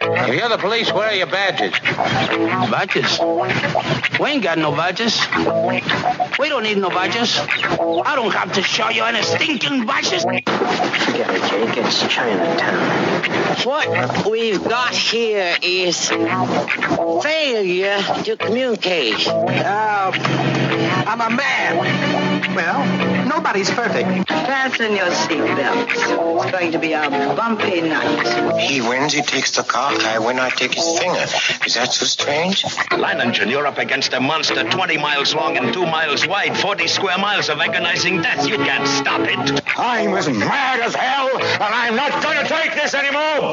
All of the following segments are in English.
If you're the police, where are your badges? Badges? We ain't got no badges. We don't need no badges. I don't have to show you any stinking badges. Forget it, Jake. It's Chinatown. What we've got here is failure to communicate. I'm a man. Well, nobody's perfect. Fasten your seatbelts. It's going to be a bumpy night. He wins, he takes the car. I win, I take his finger. Is that so strange? Leiningen, you're up against a monster 20 miles long and 2 miles wide, 40 square miles of agonizing death. You can't stop it. I'm as mad as hell, and I'm not going to take this anymore.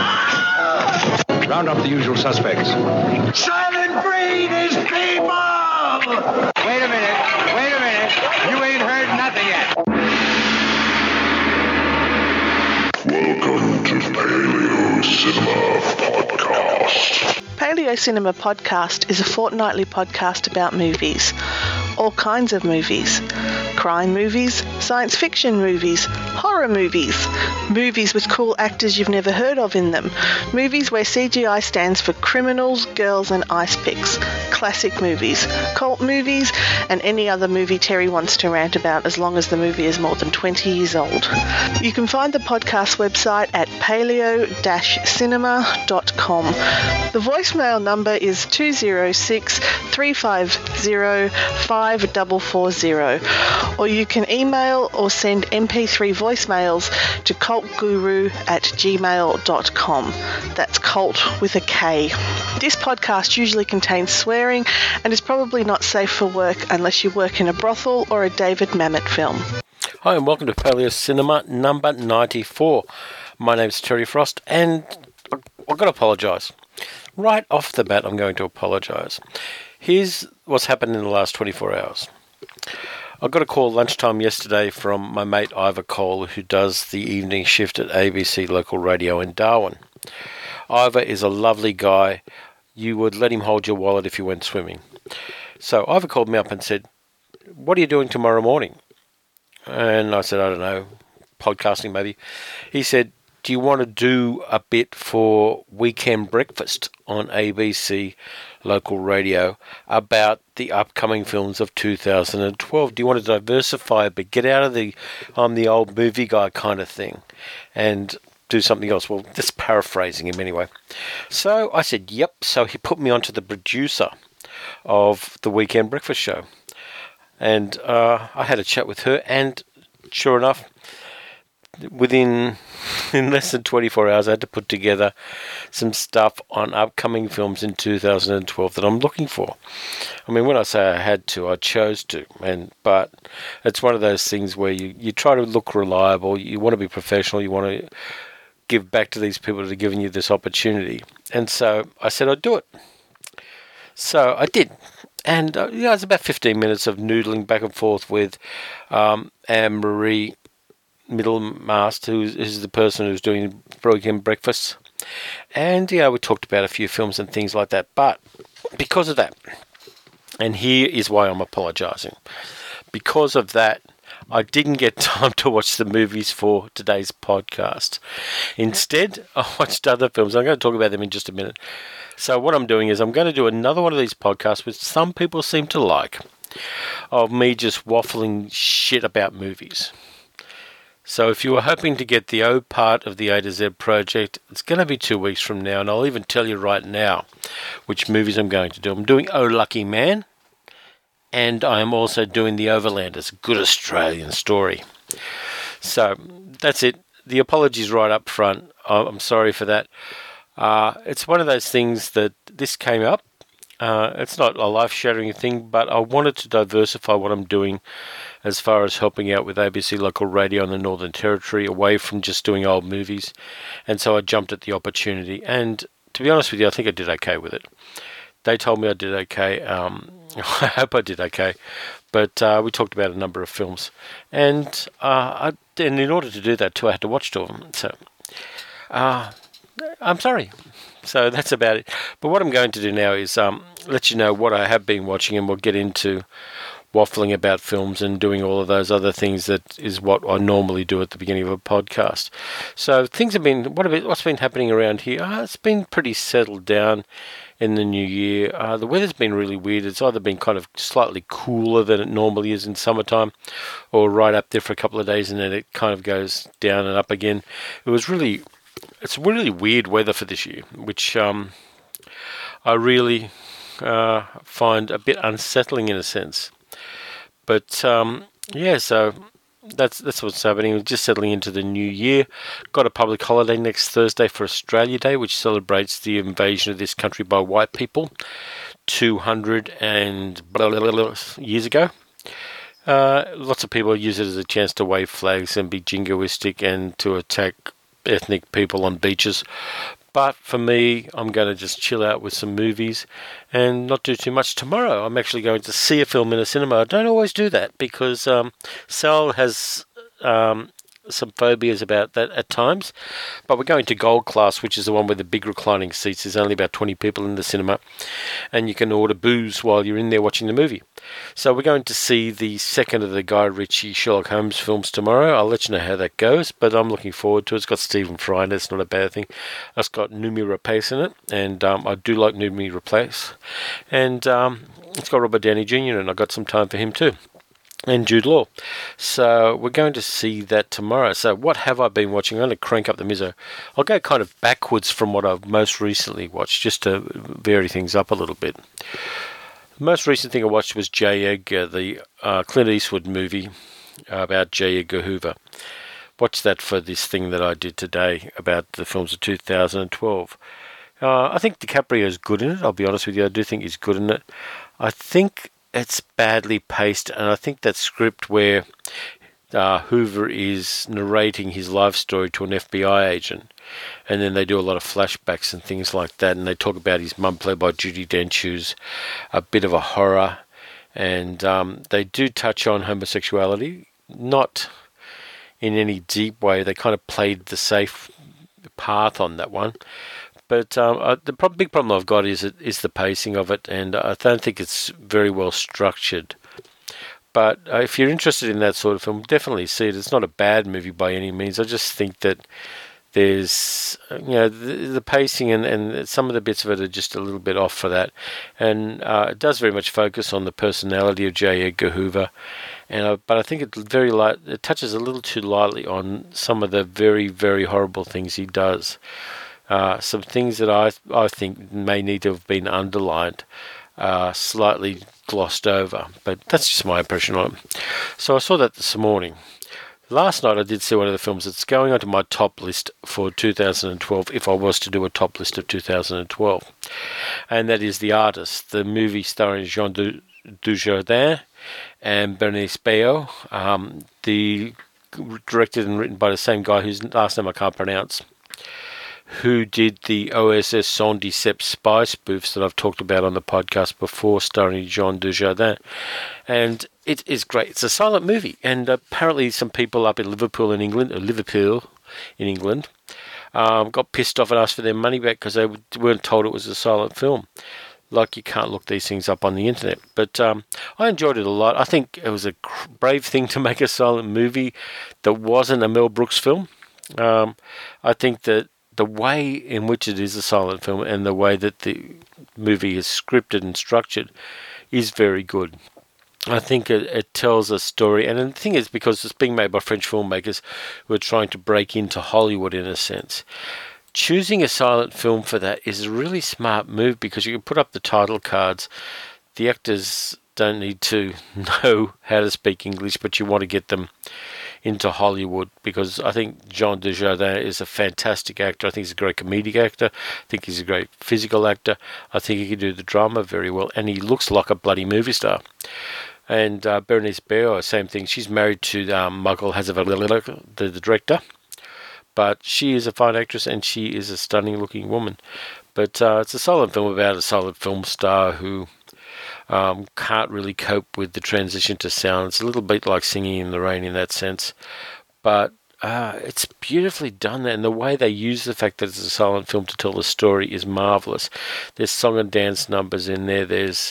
Round up the usual suspects. Silent Breed is people! Wait a minute. You ain't heard nothing yet. Welcome to Paleo Cinema Podcast. Paleo Cinema Podcast is a fortnightly podcast about movies. All kinds of movies. Crime movies, science fiction movies, horror movies, movies with cool actors you've never heard of in them, movies where CGI stands for criminals, girls and ice picks, classic movies, cult movies, and any other movie Terry wants to rant about as long as the movie is more than 20 years old. You can find the podcast website at paleo-cinema.com. The voicemail number is 206-350-5440, or you can email or send MP3 voicemails to cultguru@gmail.com. That's cult with a K. This podcast usually contains swearing and is probably not safe for work unless you work in a brothel or a David Mamet film. Hi and welcome to Paleo Cinema number 94. My name's Terry Frost and I've got to apologise. Right off the bat I'm going to apologise. Here's what's happened in the last 24 hours. I got a call lunchtime yesterday from my mate Ivor Cole, who does the evening shift at ABC Local Radio in Darwin. Ivor is a lovely guy. You would let him hold your wallet if you went swimming. So Ivor called me up and said, "What are you doing tomorrow morning?" And I said, "I don't know, podcasting maybe." He said, "Do you want to do a bit for Weekend Breakfast on ABC Local Radio about the upcoming films of 2012? Do you want to diversify a bit, get out of the I'm the old movie guy kind of thing and do something else?" Well, just paraphrasing him anyway. So I said, yep. So he put me onto the producer of the Weekend Breakfast show. And I had a chat with her, and sure enough, in less than 24 hours, I had to put together some stuff on upcoming films in 2012 that I'm looking for. I mean, when I say I had to, I chose to. But it's one of those things where you try to look reliable, you want to be professional, you want to give back to these people that are giving you this opportunity. And so I said I'd do it. So I did. And it was about 15 minutes of noodling back and forth with Anne-Marie Middlemast, who is the person who's doing Weekend Breakfast. And, we talked about a few films and things like that. But because of that, and here is why I'm apologising, because of that, I didn't get time to watch the movies for today's podcast. Instead, I watched other films. I'm going to talk about them in just a minute. So what I'm doing is I'm going to do another one of these podcasts, which some people seem to like, of me just waffling shit about movies. So if you were hoping to get the O part of the A to Z project, it's going to be 2 weeks from now, and I'll even tell you right now which movies I'm going to do. I'm doing Oh Lucky Man, and I am also doing The Overlanders, a good Australian story. So that's it. The apologies right up front. I'm sorry for that. It's one of those things that this came up. It's not a life-shattering thing, but I wanted to diversify what I'm doing as far as helping out with ABC Local Radio in the Northern Territory, away from just doing old movies. And so I jumped at the opportunity. And to be honest with you, I think I did okay with it. They told me I did okay. I hope I did okay. But we talked about a number of films. And in order to do that, too, I had to watch 2 of them. So I'm sorry. So that's about it. But what I'm going to do now is let you know what I have been watching, and we'll get into waffling about films and doing all of those other things that is what I normally do at the beginning of a podcast. So things have been, what's been happening around here? It's been pretty settled down in the new year. The weather's been really weird. It's either been kind of slightly cooler than it normally is in summertime, or right up there for a couple of days and then it kind of goes down and up again. It's really weird weather for this year, which I really find a bit unsettling in a sense. But so that's what's happening. We're just settling into the new year. Got a public holiday next Thursday for Australia Day, which celebrates the invasion of this country by white people 200 and years ago. Lots of people use it as a chance to wave flags and be jingoistic and to attack ethnic people on beaches. But for me, I'm going to just chill out with some movies and not do too much tomorrow. I'm actually going to see a film in a cinema. I don't always do that because Sal has some phobias about that at times. But we're going to Gold Class, which is the one with the big reclining seats. There's only about 20 people in the cinema. And you can order booze while you're in there watching the movie. So we're going to see the second of the Guy Ritchie Sherlock Holmes films tomorrow. I'll let you know how that goes, but I'm looking forward to it. It's got Stephen Fry in it. It's not a bad thing. It's got Noomi Rapace in it, and I do like Noomi Rapace. And it's got Robert Downey Jr. and I got some time for him too. And Jude Law. So we're going to see that tomorrow. So what have I been watching? I'm going to crank up the mizo. I'll go kind of backwards from what I've most recently watched, just to vary things up a little bit. The most recent thing I watched was J. Edgar, the Clint Eastwood movie about J. Edgar Hoover. Watched that for this thing that I did today about the films of 2012. I think DiCaprio is good in it. I'll be honest with you. I do think he's good in it. I think it's badly paced, and I think that script where Hoover is narrating his life story to an FBI agent, and then they do a lot of flashbacks and things like that, and they talk about his mum, played by Judi Dench, who's a bit of a horror, and they do touch on homosexuality, not in any deep way. They kind of played the safe path on that one. But the big problem I've got is the pacing of it, and I don't think it's very well structured. But if you're interested in that sort of film, definitely see it. It's not a bad movie by any means. I just think that there's, the pacing and some of the bits of it are just a little bit off for that. And it does very much focus on the personality of J. Edgar Hoover. But I think it touches a little too lightly on some of the very, very horrible things he does. Some things that I think may need to have been underlined, slightly glossed over, but that's just my impression on it. So I saw that this morning. Last night I did see one of the films that's going onto my top list for 2012, if I was to do a top list of 2012, and that is The Artist, the movie starring Jean Dujardin and Bernice Bejo, directed and written by the same guy whose last name I can't pronounce, who did the OSS Sans Decepte spy spoofs that I've talked about on the podcast before, starring Jean Dujardin. And it is great. It's a silent movie, and apparently some people up in Liverpool in England, got pissed off and asked for their money back because they weren't told it was a silent film. Like, you can't look these things up on the internet. But I enjoyed it a lot. I think it was a brave thing to make a silent movie that wasn't a Mel Brooks film. I think that the way in which it is a silent film and the way that the movie is scripted and structured is very good. I think it tells a story, and the thing is, because it's being made by French filmmakers who are trying to break into Hollywood in a sense, choosing a silent film for that is a really smart move, because you can put up the title cards. The actors don't need to know how to speak English, but you want to get them into Hollywood, because I think Jean Dujardin is a fantastic actor. I think he's a great comedic actor. I think he's a great physical actor. I think he can do the drama very well, and he looks like a bloody movie star. And Bernice Bejo, same thing. She's married to Michael Hazzavallic, the director, but she is a fine actress and she is a stunning-looking woman. But it's a silent film about a silent film star who can't really cope with the transition to sound. It's a little bit like Singing in the Rain in that sense, but it's beautifully done, and the way they use the fact that it's a silent film to tell the story is marvellous. There's song and dance numbers in there. There's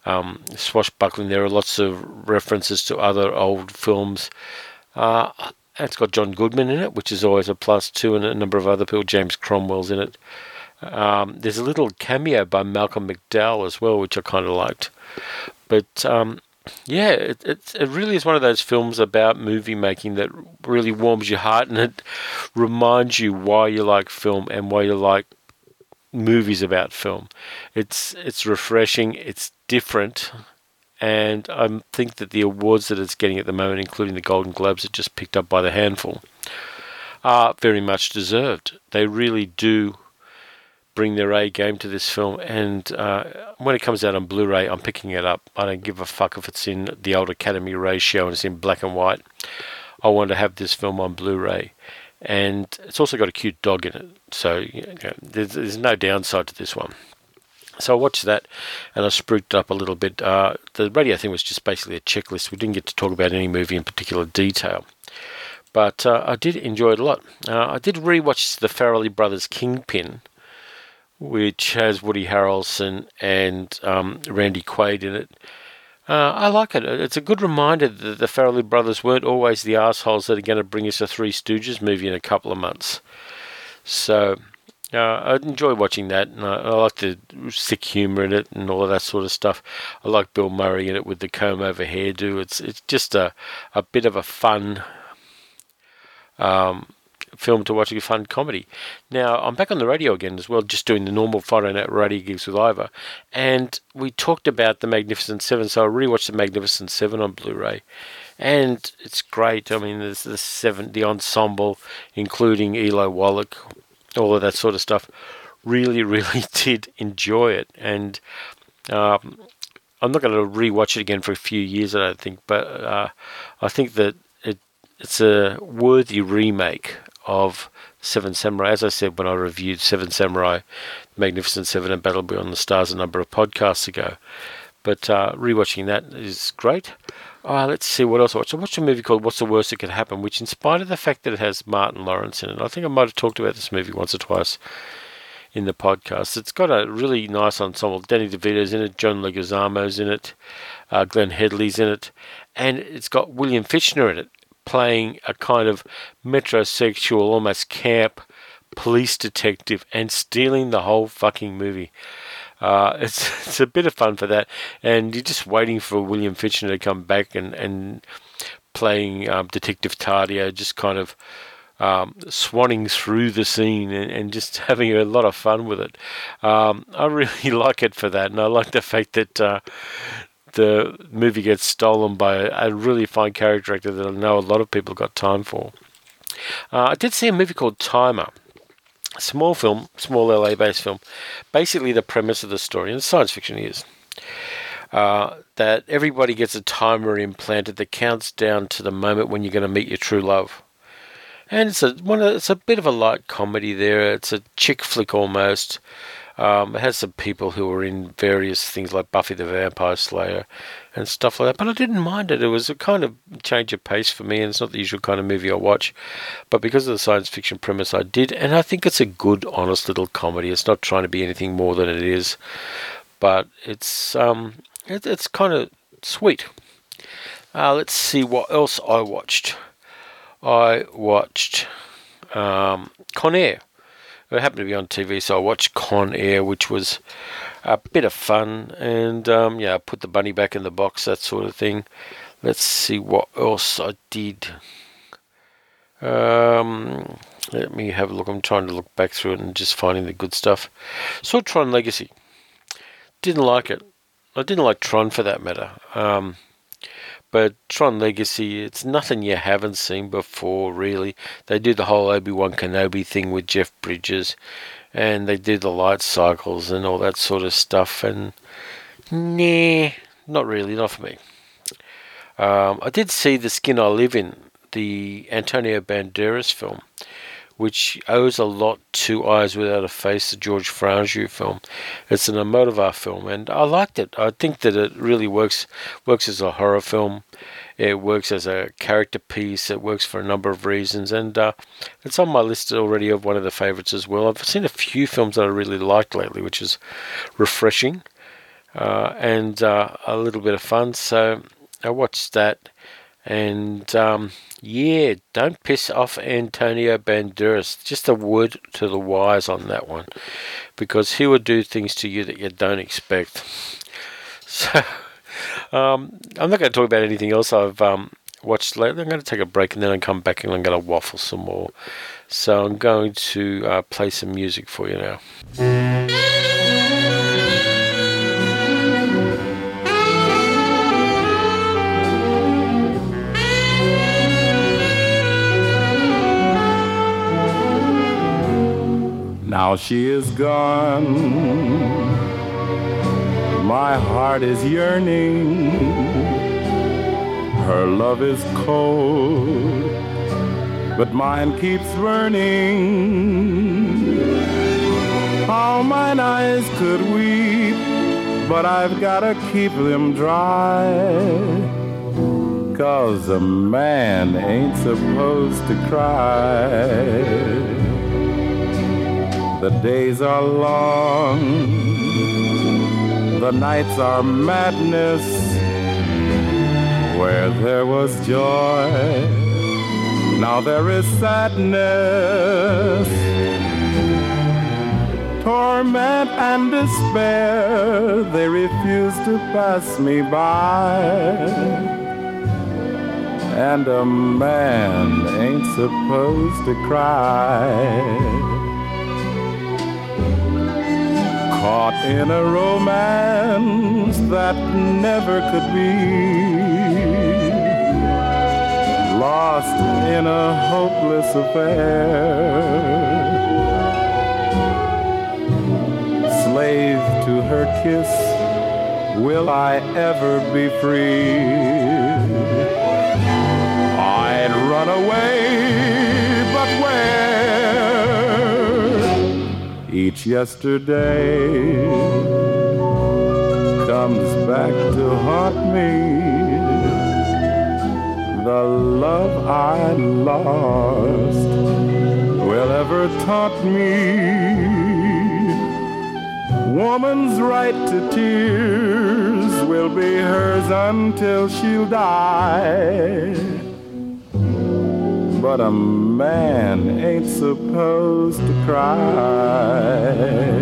swashbuckling. There are lots of references to other old films. It's got John Goodman in it, which is always a plus too, and a number of other people. James Cromwell's in it. There's a little cameo by Malcolm McDowell as well, which I kind of liked. But it really is one of those films about movie making that really warms your heart, and it reminds you why you like film and why you like movies about film. It's refreshing, it's different, and I think that the awards that it's getting at the moment, including the Golden Globes, that just picked up by the handful, are very much deserved. They really do bring their A game to this film, and when it comes out on Blu-ray, I'm picking it up. I don't give a fuck if it's in the old Academy ratio and it's in black and white. I want to have this film on Blu-ray, and it's also got a cute dog in it, so there's no downside to this one. So I watched that, and I spruiked it up a little bit. The radio thing was just basically a checklist. We didn't get to talk about any movie in particular detail, but I did enjoy it a lot. I did rewatch the Farrelly Brothers' Kingpin, which has Woody Harrelson and Randy Quaid in it. I like it. It's a good reminder that the Farrelly brothers weren't always the assholes that are going to bring us a Three Stooges movie in a couple of months. So I enjoy watching that, and I like the sick humour in it and all of that sort of stuff. I like Bill Murray in it with the comb-over hairdo. It's just a bit of a fun film to watch, a fun comedy. Now, I'm back on the radio again as well, just doing the normal Friday night radio gigs with Ivor, and we talked about The Magnificent Seven, so I rewatched The Magnificent Seven on Blu-ray, and it's great. I mean, there's the ensemble, including Eli Wallach, all of that sort of stuff. Really, really did enjoy it, and I'm not going to rewatch it again for a few years, I don't think, but I think that it's a worthy remake of Seven Samurai. As I said when I reviewed Seven Samurai, Magnificent Seven and Battle Beyond the Stars a number of podcasts ago. But rewatching that is great. Let's see what else I watched. I watched a movie called What's the Worst That Could Happen, which in spite of the fact that it has Martin Lawrence in it, I think I might have talked about this movie once or twice in the podcast. It's got a really nice ensemble. Danny DeVito's in it, John Leguizamo's in it, Glenn Headley's in it, and it's got William Fichtner in it, playing a kind of metrosexual, almost camp police detective and stealing the whole fucking movie. It's a bit of fun for that, and you're just waiting for William Fichtner to come back and playing Detective Tardio, just kind of swanning through the scene and just having a lot of fun with it. I really like it for that, and I like the fact that the movie gets stolen by a really fine character actor that I know a lot of people got time for. I did see a movie called Timer. A small film, small LA-based film. Basically the premise of the story, and it's science fiction is, that everybody gets a timer implanted that counts down to the moment when you're going to meet your true love. And it's a bit of a light comedy there. It's a chick flick almost. It has some people who are in various things like Buffy the Vampire Slayer and stuff like that, but I didn't mind it. It was a kind of change of pace for me, and it's not the usual kind of movie I watch, but because of the science fiction premise I did, and I think it's a good, honest little comedy. It's not trying to be anything more than it is, but it's kind of sweet. Let's see what else I watched. I watched Con Air. It happened to be on TV, so I watched Con Air, which was a bit of fun, and I put the bunny back in the box, that sort of thing. Let's see what else I did. Let me have a look. I'm trying to look back through it and just finding the good stuff. Saw Tron Legacy. Didn't like it. I didn't like Tron for that matter. But Tron Legacy, it's nothing you haven't seen before, really. They do the whole Obi-Wan Kenobi thing with Jeff Bridges, and they do the light cycles and all that sort of stuff, and nah, not really, not for me. I did see The Skin I Live In, the Antonio Banderas film, which owes a lot to Eyes Without a Face, the George Franju film. It's an Almodovar film, and I liked it. I think that it really works as a horror film. It works as a character piece. It works for a number of reasons, and it's on my list already of one of the favourites as well. I've seen a few films that I really liked lately, which is refreshing. and a little bit of fun. So I watched that, and don't piss off Antonio Banderas. Just a word to the wise on that one, because he would do things to you that you don't expect. So I'm not going to talk about anything else I've watched lately. I'm going to take a break, and then I'll come back and I'm going to waffle some more. So I'm going to play some music for you now. Now she is gone, my heart is yearning, her love is cold, but mine keeps burning. How mine eyes could weep, but I've gotta keep them dry, 'cause a man ain't supposed to cry. The days are long, the nights are madness. Where there was joy, now there is sadness. Torment and despair, they refuse to pass me by. And a man ain't supposed to cry. Caught in a romance that never could be, lost in a hopeless affair, slave to her kiss, will I ever be free? I'd run away, but where? Each yesterday comes back to haunt me, the love I lost will ever taunt me. Woman's right to tears will be hers until she'll die. But a man ain't supposed to cry.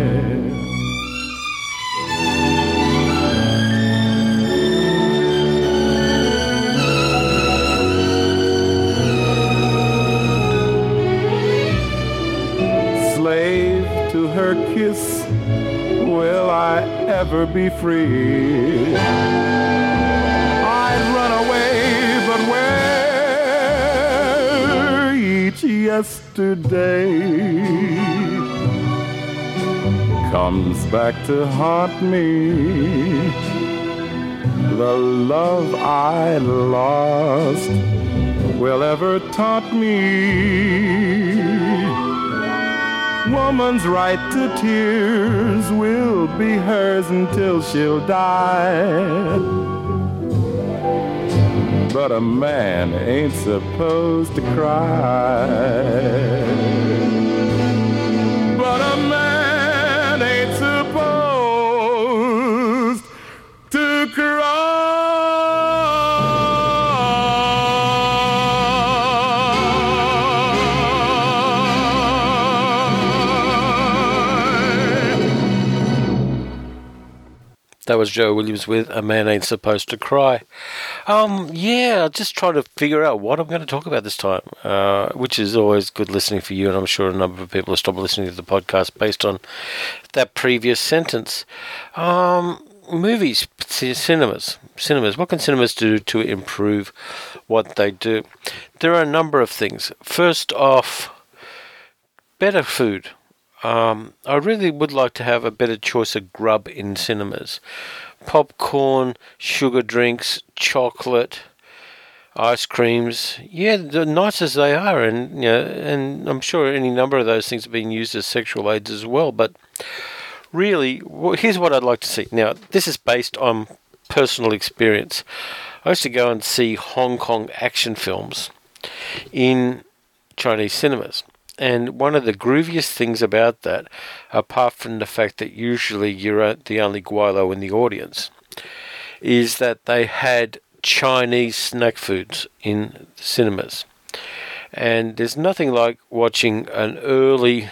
Slave to her kiss, will I ever be free? I'd run away, but where? Each yesterday comes back to haunt me, the love I lost will ever taunt me. Woman's right to tears will be hers until she'll die. But a man ain't supposed to cry. But a man ain't supposed to cry. That was Joe Williams with A Man Ain't Supposed to Cry. Just trying to figure out what I'm going to talk about this time, which is always good listening for you, and I'm sure a number of people have stopped listening to the podcast based on that previous sentence. Movies, cinemas. What can cinemas do to improve what they do? There are a number of things. First off, better food. I really would like to have a better choice of grub in cinemas. Popcorn, sugar drinks, chocolate, ice creams. Yeah, the nice as they are, and and I'm sure any number of those things are being used as sexual aids as well. But really, here's what I'd like to see. Now, this is based on personal experience. I used to go and see Hong Kong action films in Chinese cinemas. And one of the grooviest things about that, apart from the fact that usually you're the only guilo in the audience, is that they had Chinese snack foods in cinemas. And there's nothing like watching an early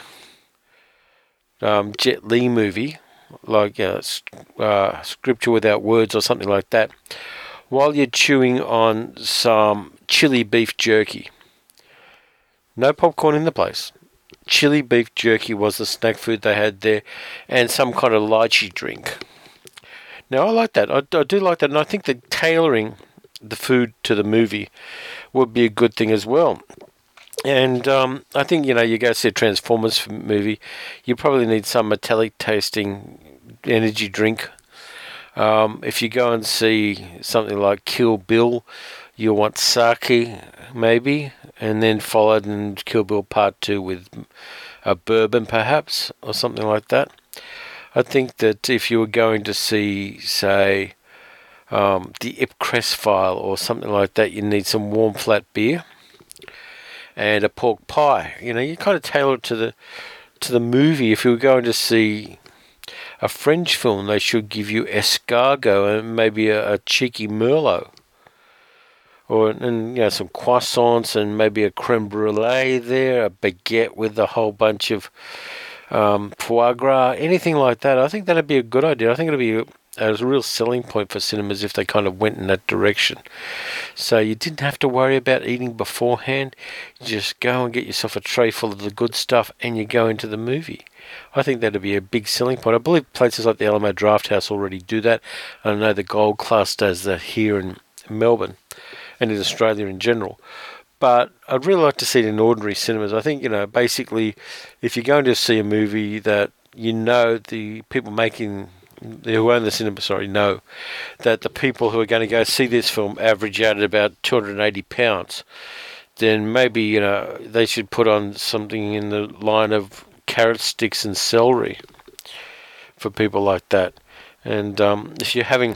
Jet Li movie, like Scripture Without Words or something like that, while you're chewing on some chili beef jerky. No popcorn in the place. Chili beef jerky was the snack food they had there, and some kind of lychee drink. Now, I like that. I do like that, and I think that tailoring the food to the movie would be a good thing as well. And I think, you go see a Transformers movie, you probably need some metallic tasting energy drink. If you go and see something like Kill Bill, you'll want sake, maybe, and then followed in Kill Bill Part 2 with a bourbon, perhaps, or something like that. I think that if you were going to see, say, the Ipcress File or something like that, you need some warm flat beer and a pork pie. You kind of tailor it to the movie. If you were going to see a French film, they should give you escargot and maybe a cheeky merlot. And some croissants and maybe a creme brulee there, a baguette with a whole bunch of foie gras, anything like that. I think that'd be a good idea. I think it'd be a real selling point for cinemas if they kind of went in that direction. So you didn't have to worry about eating beforehand. You just go and get yourself a tray full of the good stuff and you go into the movie. I think that'd be a big selling point. I believe places like the Alamo Drafthouse already do that. I know the Gold Class does that here in Melbourne and in Australia in general. But I'd really like to see it in ordinary cinemas. I think, basically, if you're going to see a movie that the people who own the cinema, know that the people who are going to go see this film average out at about £280, then maybe, they should put on something in the line of carrot sticks and celery for people like that. And if you're having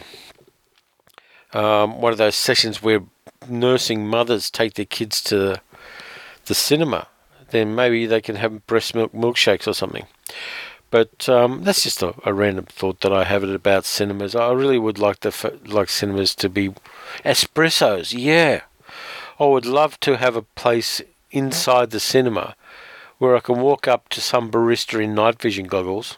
one of those sessions where nursing mothers take their kids to the cinema, then maybe they can have breast milk milkshakes or something. But that's just a random thought that I have about cinemas. I really would like cinemas to be espressos. Yeah, I would love to have a place inside the cinema where I can walk up to some barista in night vision goggles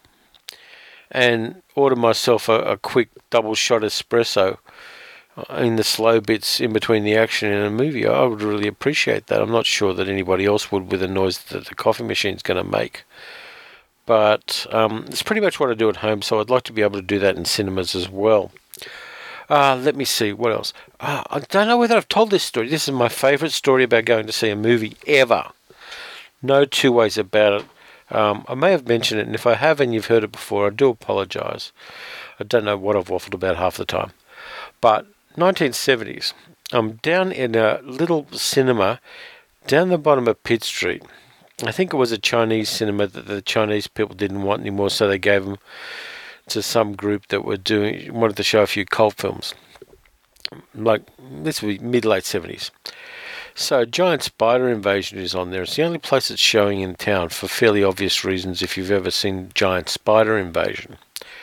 and order myself a quick double shot espresso in the slow bits in between the action in a movie. I would really appreciate that. I'm not sure that anybody else would with the noise that the coffee machine's going to make. But it's pretty much what I do at home, so I'd like to be able to do that in cinemas as well. Let me see, what else? I don't know whether I've told this story. This is my favourite story about going to see a movie ever. No two ways about it. I may have mentioned it, and if I have and you've heard it before, I do apologise. I don't know what I've waffled about half the time. But 1970s, I'm down in a little cinema down the bottom of Pitt Street. I think it was a Chinese cinema that the Chinese people didn't want anymore, so they gave them to some group that wanted to show a few cult films. Like, this would be mid-late 70s. So Giant Spider Invasion is on there. It's the only place it's showing in town for fairly obvious reasons if you've ever seen Giant Spider Invasion.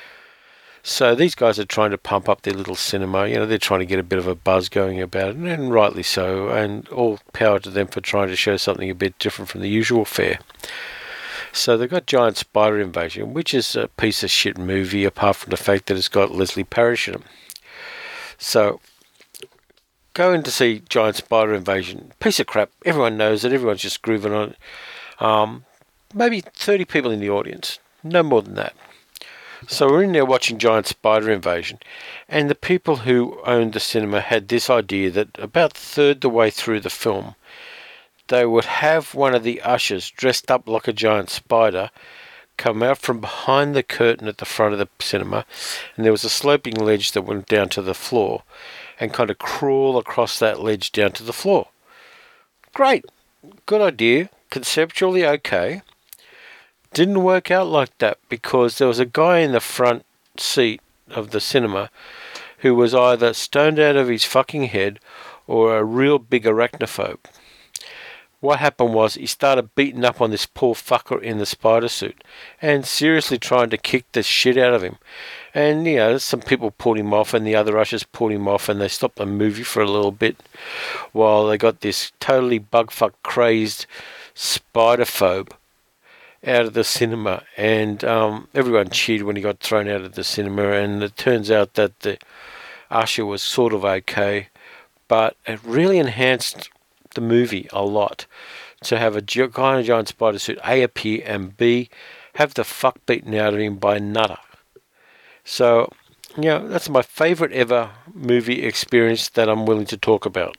So these guys are trying to pump up their little cinema. They're trying to get a bit of a buzz going about it, and rightly so, and all power to them for trying to show something a bit different from the usual fare. So they've got Giant Spider Invasion, which is a piece of shit movie, apart from the fact that it's got Leslie Parrish in it. So, going to see Giant Spider Invasion, piece of crap. Everyone knows it. Everyone's just grooving on it. Maybe 30 people in the audience. No more than that. So we're in there watching Giant Spider Invasion, and the people who owned the cinema had this idea that about a third the way through the film, they would have one of the ushers dressed up like a giant spider come out from behind the curtain at the front of the cinema, and there was a sloping ledge that went down to the floor, and kind of crawl across that ledge down to the floor. Great. Good idea. Conceptually okay. Didn't work out like that because there was a guy in the front seat of the cinema who was either stoned out of his fucking head or a real big arachnophobe. what happened was he started beating up on this poor fucker in the spider suit and seriously trying to kick the shit out of him. And, you know, some people pulled him off and the other ushers pulled him off and they stopped the movie for a little bit while they got this totally bugfuck crazed spider-phobe out of the cinema. And everyone cheered when he got thrown out of the cinema, and it turns out that the usher was sort of okay, but it really enhanced the movie a lot to have a guy in a giant spider suit A appear and B have the fuck beaten out of him by Nutter. So, you know, that's my favourite ever movie experience that I'm willing to talk about.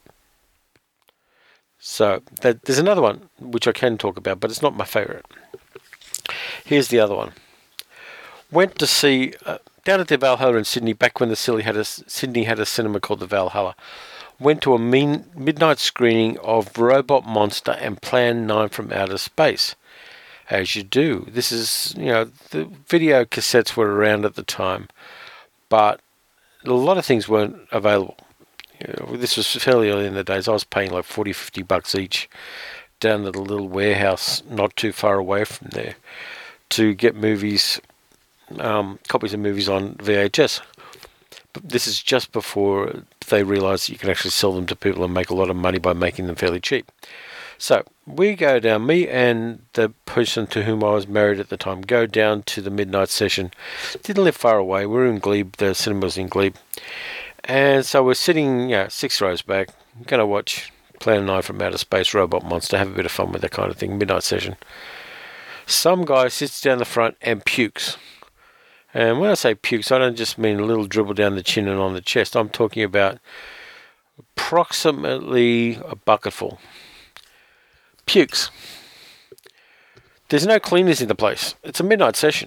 So, there's another one which I can talk about, but it's not my favourite. Here's the other one. Went to see, down at the Valhalla in Sydney, back when Sydney had a cinema called the Valhalla. Went to a midnight screening of Robot Monster and Plan 9 from Outer Space. As you do. This is, you know, the video cassettes were around at the time, but a lot of things weren't available. You know, this was fairly early in the days. I was paying like $40-50 each down at a little warehouse not too far away from there to get movies, copies of movies on VHS. But this is just before they realised that you can actually sell them to people and make a lot of money by making them fairly cheap. So we go down, me and the person to whom I was married at the time, go down to the midnight session. Didn't live far away. We were in Glebe. The cinema was in Glebe. And so we're sitting 6 rows back, going to watch Plan 9 from Outer Space, Robot Monster, have a bit of fun with that kind of thing, midnight session. Some guy sits down the front and pukes. And when I say pukes, I don't just mean a little dribble down the chin and on the chest. I'm talking about approximately a bucketful. Pukes. There's no cleaners in the place. It's a midnight session.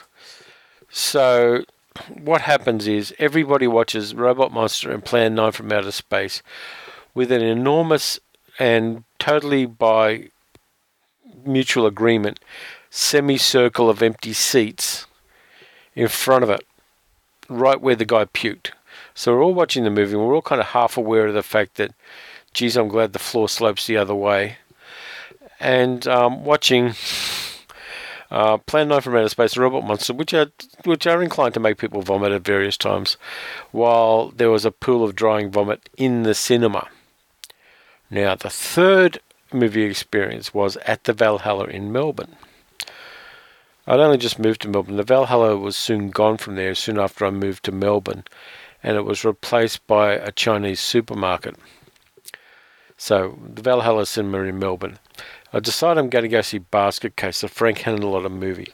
So what happens is everybody watches Robot Monster and Plan 9 from Outer Space with an enormous and totally by mutual agreement semicircle of empty seats in front of it, right where the guy puked. So we're all watching the movie and we're all kind of half aware of the fact that, geez, I'm glad the floor slopes the other way. And watching Plan 9 from Outer Space, Robot Monster, which are inclined to make people vomit at various times, while there was a pool of drying vomit in the cinema. Now, the third movie experience was at the Valhalla in Melbourne. I'd only just moved to Melbourne. The Valhalla was soon gone from there, soon after I moved to Melbourne, and it was replaced by a Chinese supermarket. So, the Valhalla Cinema in Melbourne. I decided I'm going to go see Basket Case, a Frank Henenlotter movie.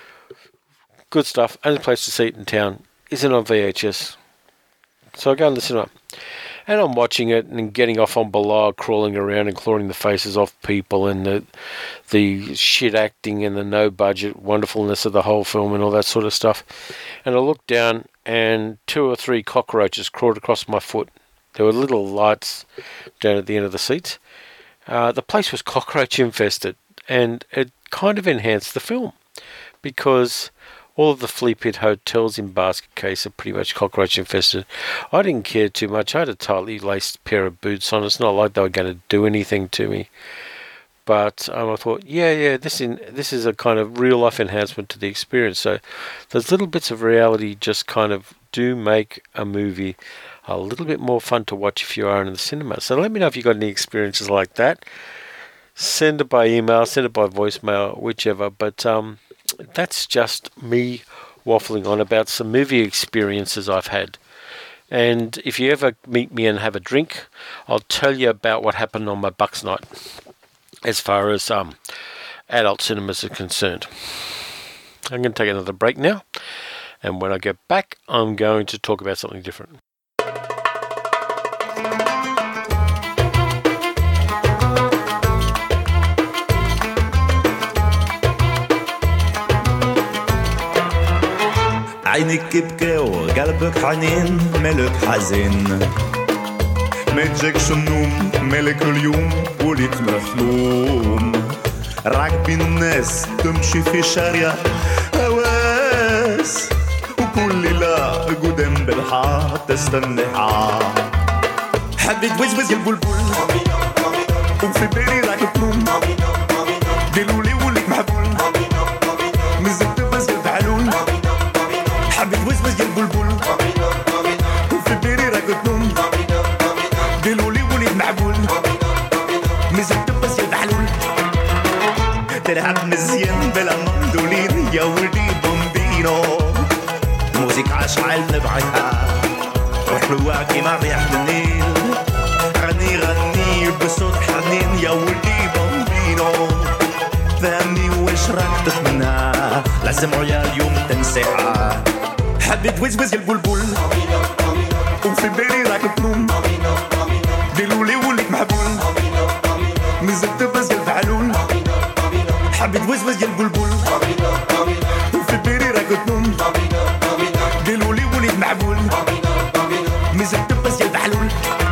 Good stuff. Only place to see it in town. Isn't on VHS. So I go in the cinema. And I'm watching it and getting off on Belial, crawling around and clawing the faces off people, and the shit acting and the no budget wonderfulness of the whole film and all that sort of stuff. And I looked down and 2 or 3 cockroaches crawled across my foot. There were little lights down at the end of the seats. The place was cockroach infested, and it kind of enhanced the film because all of the flea pit hotels in Basket Case are pretty much cockroach infested. I didn't care too much. I had a tightly laced pair of boots on. It's not like they were going to do anything to me. But I thought, this is a kind of real life enhancement to the experience. So those little bits of reality just kind of do make a movie a little bit more fun to watch if you are in the cinema. So let me know if you've got any experiences like that. Send it by email, send it by voicemail, whichever. But that's just me waffling on about some movie experiences I've had. And if you ever meet me and have a drink, I'll tell you about what happened on my Bucks night as far as adult cinemas are concerned. I'm going to take another break now. And when I get back, I'm going to talk about something different. عينك يبكي وقلبك حنين ملك حزين ما يجيكش النوم ملك اليوم وليت مخلوم راكبين الناس تمشي في شارع هواس وكل ليلة قدام بالحار تستنى حار حبيت وزوز البلبل وفي بالي راك تنوم قالوا لي وليت محبول مازلت بزيد بعلول حبيت وزوز ديال البلبل وفي بالي راك تنوم قالوا لي وليت محبول مازلت بزيد بعلول تلعب مزيان بلا مندولين يا ولدي بومبينو موسيقى شعل نبعدها وحلوة كيما ريح النيل غني غني بصوت حنين يا ولدي بومبينو فهمني واش راك تتمنى لازم عيا اليوم تنسيحة حبيت وزوز البلبل وفي بالي راك تنوم قالوا لي وليت محبول مازلت بزيد بعلول حبيت وزوز البلبل وفي بالي راك تنوم قالوا لي وليت محبول مازلت بزيد بعلول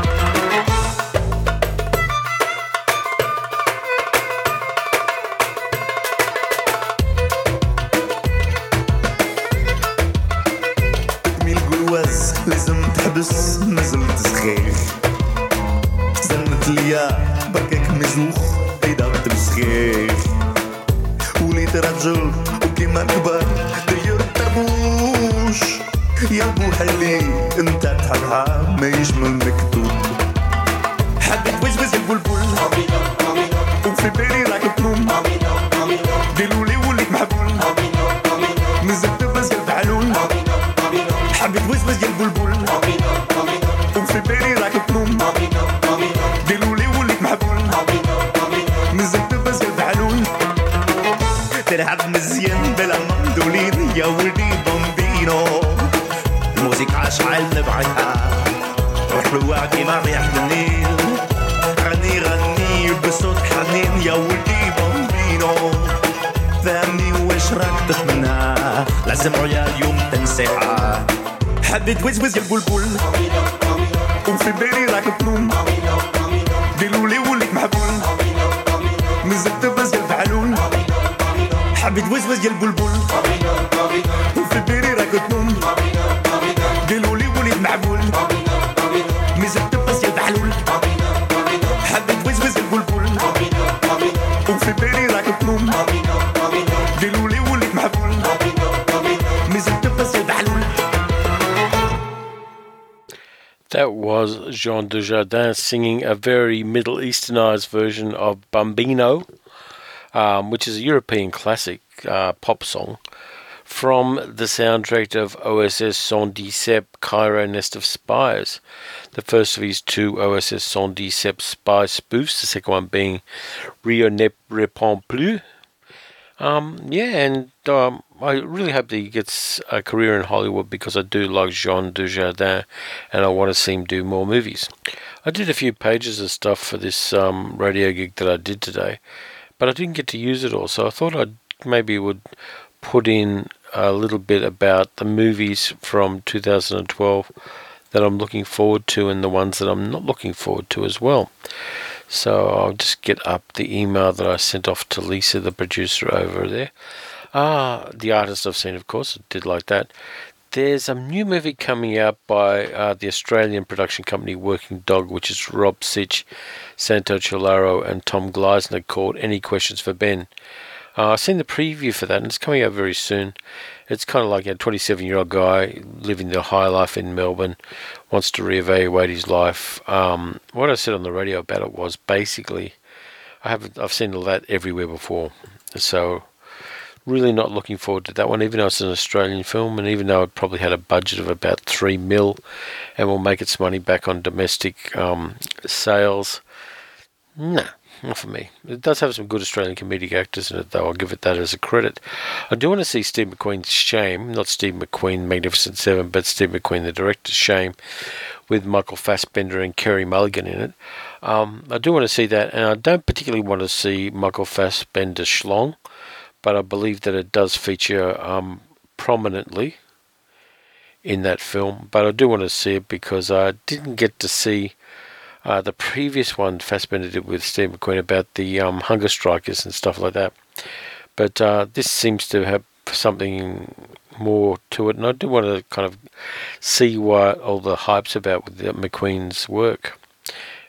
لازم تحبس مازلت صغير زنت ليا بركاك مزوخ بيدا بتمسخير وليت رجل وكيما كبر داير الطربوش يا بو حلي انت تحبها ما يشمل مكتوب حبيت وزوز البلبل وفي بالي راك تنوم قالوا لي وليت محبول مازلت بزيد بعلول حبيت وزوز ديال البلبل وفي بالي راك تنوم قالوا لي وليت محبول مازلت بزيد بعلول تلعب مزيان بلا مندولين يا ولدي بومبينو الموسيقى شعل نبعدها وحلوة كيما ريح النيل غني غني بصوت حنين يا ولدي بومبينو فهمني واش راك تتمنى لازم عيا اليوم تنسيحة حبيت وزوز البلبل وفي بالي راك تنوم قالوا لي وليت محبول مازلت بزيد بعلول حبيت وزوز البلبل وفي بالي راك تنوم قالوا لي وليت محبول مازلت بزيد بعلول حبيت وزوز البلبل وفي بالي راك تنوم قالوا لي وليت محبول مازلت بزيد بعلول. That was Jean Dujardin singing a very Middle Easternized version of Bambino, which is a European classic pop song from the soundtrack of OSS 117 Cairo Nest of Spies, the first of his two OSS 117 spy spoofs, the second one being Rio ne répond plus. I really hope that he gets a career in Hollywood because I do like Jean Dujardin and I want to see him do more movies. I did a few pages of stuff for this radio gig that I did today, but I didn't get to use it all, so I thought I maybe would put in a little bit about the movies from 2012 that I'm looking forward to and the ones that I'm not looking forward to as well. So I'll just get up the email that I sent off to Lisa, the producer over there. The artist I've seen, of course, I did like that. There's a new movie coming out by the Australian production company Working Dog, which is Rob Sitch, Santo Ciolaro and Tom Gleisner, called Any Questions for Ben. I've seen the preview for that and it's coming out very soon. It's kind of like a 27-year-old guy living the high life in Melbourne, wants to reevaluate his life. What I said on the radio about it was basically, I've seen all that everywhere before. So really not looking forward to that one, even though it's an Australian film and even though it probably had a budget of about $3 million and will make its money back on domestic sales. Nah. Not for me. It does have some good Australian comedic actors in it, though. I'll give it that as a credit. I do want to see Steve McQueen's Shame, not Steve McQueen, Magnificent Seven, but Steve McQueen, the director's Shame, with Michael Fassbender and Kerry Mulligan in it. I do want to see that, and I don't particularly want to see Michael Fassbender's Schlong, but I believe that it does feature prominently in that film. But I do want to see it because I didn't get to see the previous one Fassbender did with Steve McQueen about the hunger strikers and stuff like that. But this seems to have something more to it, and I do want to kind of see what all the hype's about with the McQueen's work.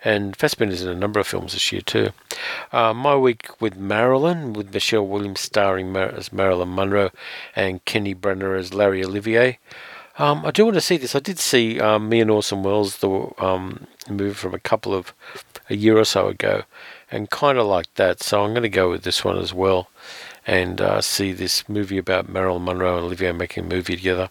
And Fassbender's in a number of films this year too. My Week with Marilyn, with Michelle Williams starring as Marilyn Monroe and Kenny Brenner as Larry Olivier. I do want to see this. I did see me and Orson Welles, the movie from a year or so ago, and kind of like that. So I'm going to go with this one as well, and see this movie about Marilyn Monroe and Olivier making a movie together.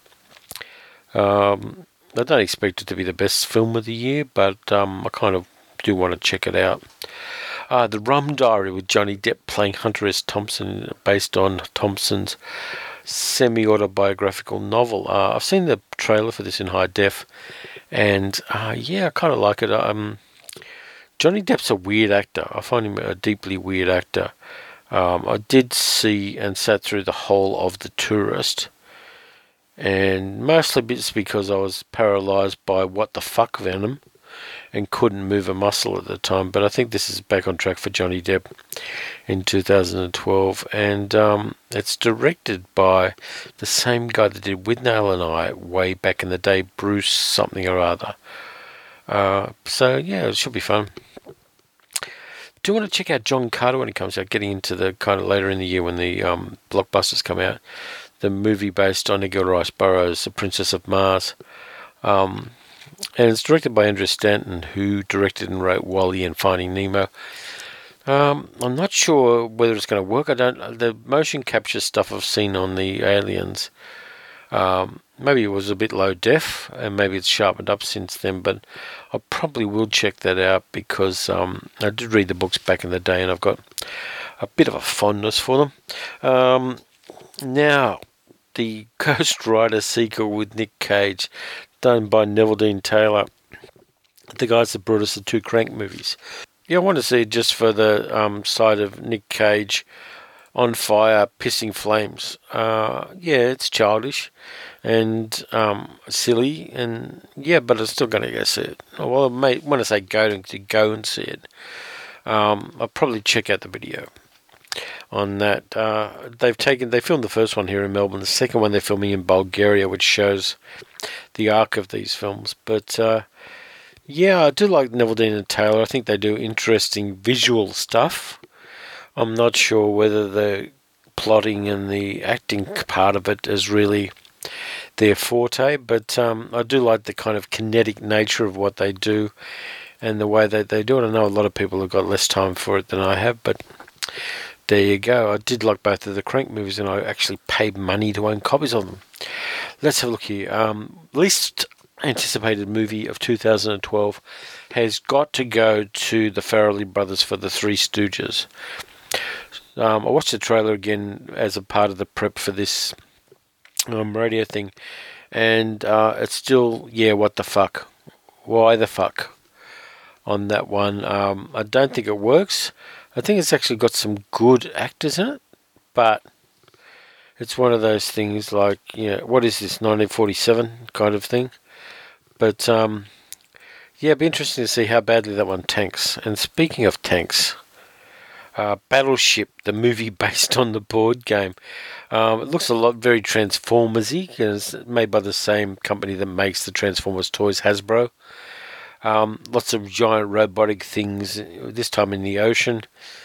I don't expect it to be the best film of the year, but I kind of do want to check it out. The Rum Diary with Johnny Depp playing Hunter S. Thompson, based on Thompson's semi-autobiographical novel. I've seen the trailer for this in high def, and I kind of like it. Johnny Depp's a weird actor. I find him a deeply weird actor. I did see and sat through the whole of The Tourist, and mostly it's because I was paralysed by What the Fuck Venom and couldn't move a muscle at the time. But I think this is back on track for Johnny Depp in 2012, and it's directed by the same guy that did Withnail and I way back in the day, Bruce something or other. So yeah, it should be fun. Do you want to check out John Carter when it comes out, getting into the kind of later in the year when the blockbusters come out? The movie based on Edgar Rice Burroughs' The Princess of Mars. And it's directed by Andrew Stanton, who directed and wrote WALL-E and Finding Nemo. I'm not sure whether it's going to work. The motion capture stuff I've seen on the Aliens, maybe it was a bit low def, and maybe it's sharpened up since then, but I probably will check that out because I did read the books back in the day, and I've got a bit of a fondness for them. Now, the Ghost Rider sequel with Nick Cage, done by Neville Dean Taylor, the guys that brought us the two Crank movies. Yeah, I want to see it just for the side of Nick Cage on fire, pissing flames. Yeah, it's childish and silly, and yeah, but I'm still going to go see it. Well, when I say go and see it, I'll probably check out the video on that. They filmed the first one here in Melbourne. The second one they're filming in Bulgaria, which shows the arc of these films. But yeah, I do like Neville Dean and Taylor. I think they do interesting visual stuff. I'm not sure whether the plotting and the acting part of it is really their forte, but I do like the kind of kinetic nature of what they do and the way that they do it. I know a lot of people have got less time for it than I have, but there you go. I did like both of the Crank movies, and I actually paid money to own copies of them. Let's have a look here. Least anticipated movie of 2012 has got to go to the Farrelly brothers for The Three Stooges. I watched the trailer again as a part of the prep for this radio thing, and it's still, yeah, what the fuck? Why the fuck on that one? I don't think it works. I think it's actually got some good actors in it, but it's one of those things like, you know, what is this, 1947 kind of thing? But, yeah, it'd be interesting to see how badly that one tanks. And speaking of tanks, Battleship, the movie based on the board game, it looks very Transformers-y, because it's made by the same company that makes the Transformers toys, Hasbro. Lots of giant robotic things, this time in the ocean.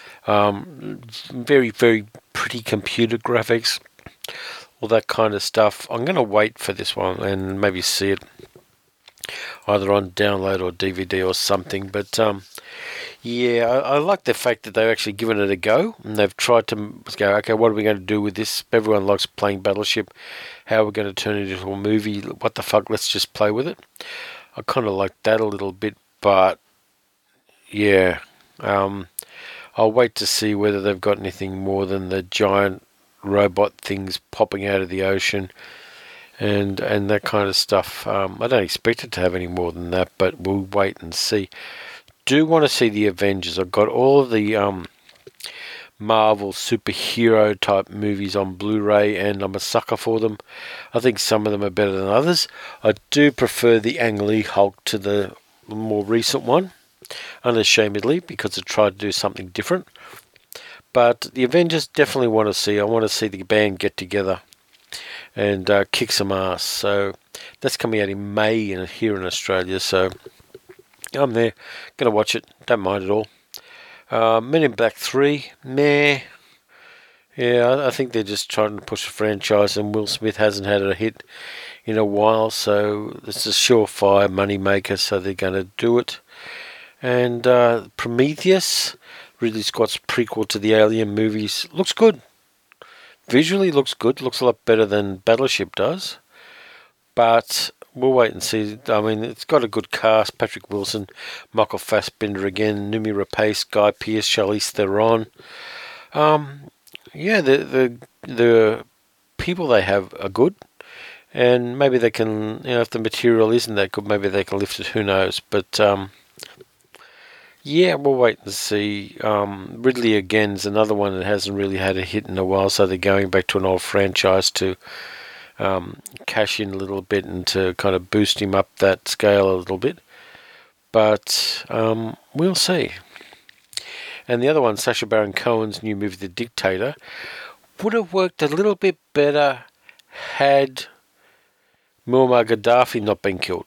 Very, very pretty computer graphics, all that kind of stuff. I'm going to wait for this one and maybe see it either on download or DVD or something. But yeah, I like the fact that they've actually given it a go, and they've tried to go, okay, what are we going to do with this? Everyone likes playing Battleship. How are we going to turn it into a movie? What the fuck, let's just play with it. I kind of like that a little bit, but yeah, I'll wait to see whether they've got anything more than the giant robot things popping out of the ocean and that kind of stuff. I don't expect it to have any more than that, but we'll wait and see. Do want to see the Avengers. I've got all of the Marvel superhero type movies on Blu-ray, and I'm a sucker for them. I think some of them are better than others. I do prefer the Ang Lee Hulk to the more recent one, unashamedly, because it tried to do something different. But the Avengers definitely want to see. I want to see the band get together and kick some ass. So that's coming out in May here in Australia. So I'm there. Going to watch it. Don't mind at all. Men in Black 3, meh. Yeah, I think they're just trying to push a franchise, and Will Smith hasn't had a hit in a while, so it's a surefire money maker, so they're going to do it. And Prometheus, Ridley Scott's prequel to the Alien movies, looks good. Visually looks good. Looks a lot better than Battleship does. But we'll wait and see. I mean, it's got a good cast. Patrick Wilson, Michael Fassbender again, Noomi Rapace, Guy Pearce, Charlize Theron. Yeah, the people they have are good. And maybe they can, if the material isn't that good, maybe they can lift it. Who knows? But, yeah, we'll wait and see. Ridley, again, is another one that hasn't really had a hit in a while, so they're going back to an old franchise to cash in a little bit and to kind of boost him up that scale a little bit. But we'll see. And the other one, Sacha Baron Cohen's new movie, The Dictator, would have worked a little bit better had Muammar Gaddafi not been killed.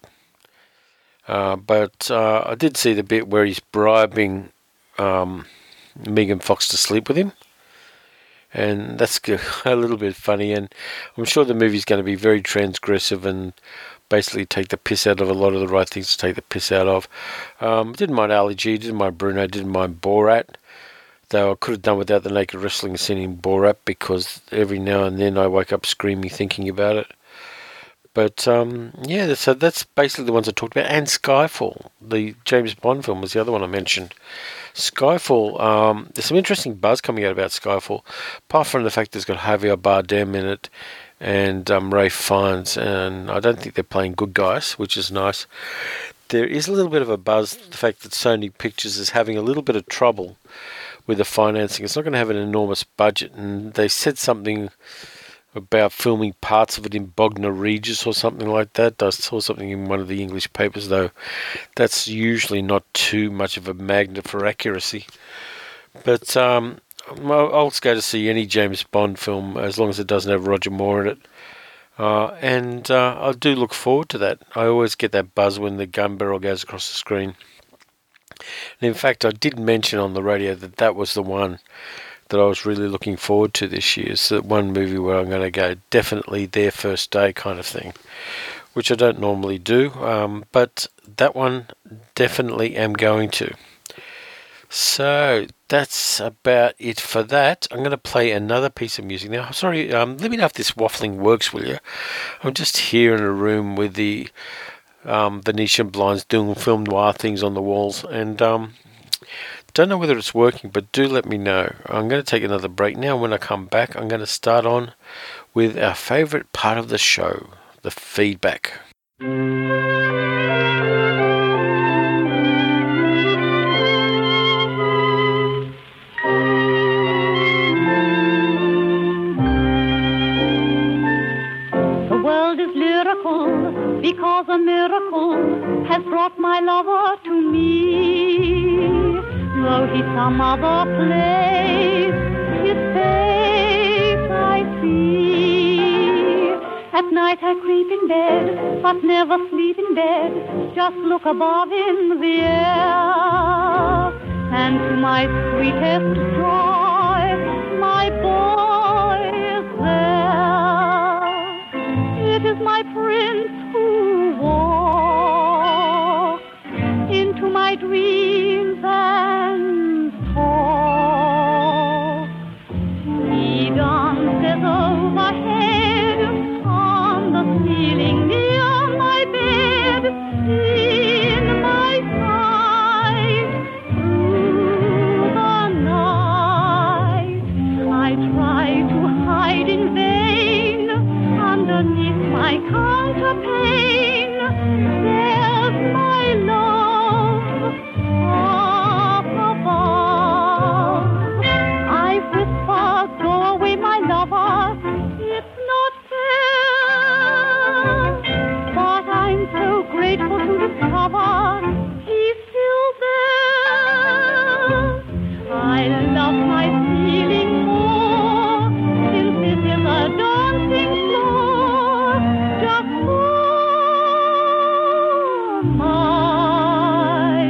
But I did see the bit where he's bribing Megan Fox to sleep with him. And that's a little bit funny. And I'm sure the movie's going to be very transgressive and basically take the piss out of a lot of the right things to take the piss out of. Didn't mind Ali G, didn't mind Bruno, didn't mind Borat. Though I could have done without the naked wrestling scene in Borat, because every now and then I wake up screaming thinking about it. But, yeah, so that's basically the ones I talked about. And Skyfall, the James Bond film, was the other one I mentioned. Skyfall, there's some interesting buzz coming out about Skyfall, apart from the fact that it's got Javier Bardem in it and Ralph Fiennes, and I don't think they're playing good guys, which is nice. There is a little bit of a buzz, the fact that Sony Pictures is having a little bit of trouble with the financing. It's not going to have an enormous budget, and they said something about filming parts of it in Bognor Regis or something like that. I saw something in one of the English papers, though that's usually not too much of a magnet for accuracy. But I'll go to see any James Bond film as long as it doesn't have Roger Moore in it. And I do look forward to that. I always get that buzz when the gun barrel goes across the screen. And in fact, I did mention on the radio that that was the one that I was really looking forward to this year. It's the one movie where I'm going to go definitely there first day kind of thing, which I don't normally do, but that one definitely am going to. So that's about it for that. I'm going to play another piece of music now. Sorry, let me know if this waffling works, will you? I'm just here in a room with the Venetian blinds doing film noir things on the walls, and don't know whether it's working, but do let me know. I'm going to take another break now. When I come back, I'm going to start on with our favourite part of the show, the feedback. The world is lyrical because a miracle has brought my lover to me. Though he's some other place, his face I see. At night I creep in bed, but never sleep in bed. Just look above in the air, and to my sweetest joy, my boy is there. It is my prince who walks into my dreams and talks. He dances overhead on the ceiling near my bed, in my sight through the night. I try to hide in vain underneath my counterpane. There's my love up above. I whisper, go away, my lover. It's not fair, but I'm so grateful to discover he's still there. I love my feeling more since this is a dancing floor. Just for my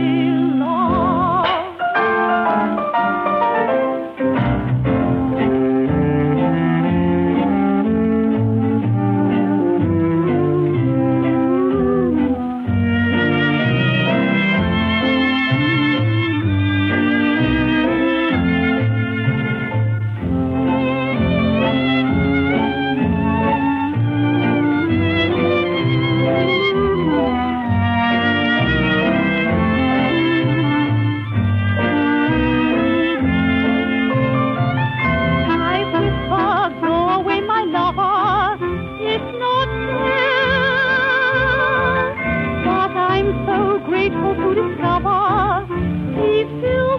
grateful to discover he's still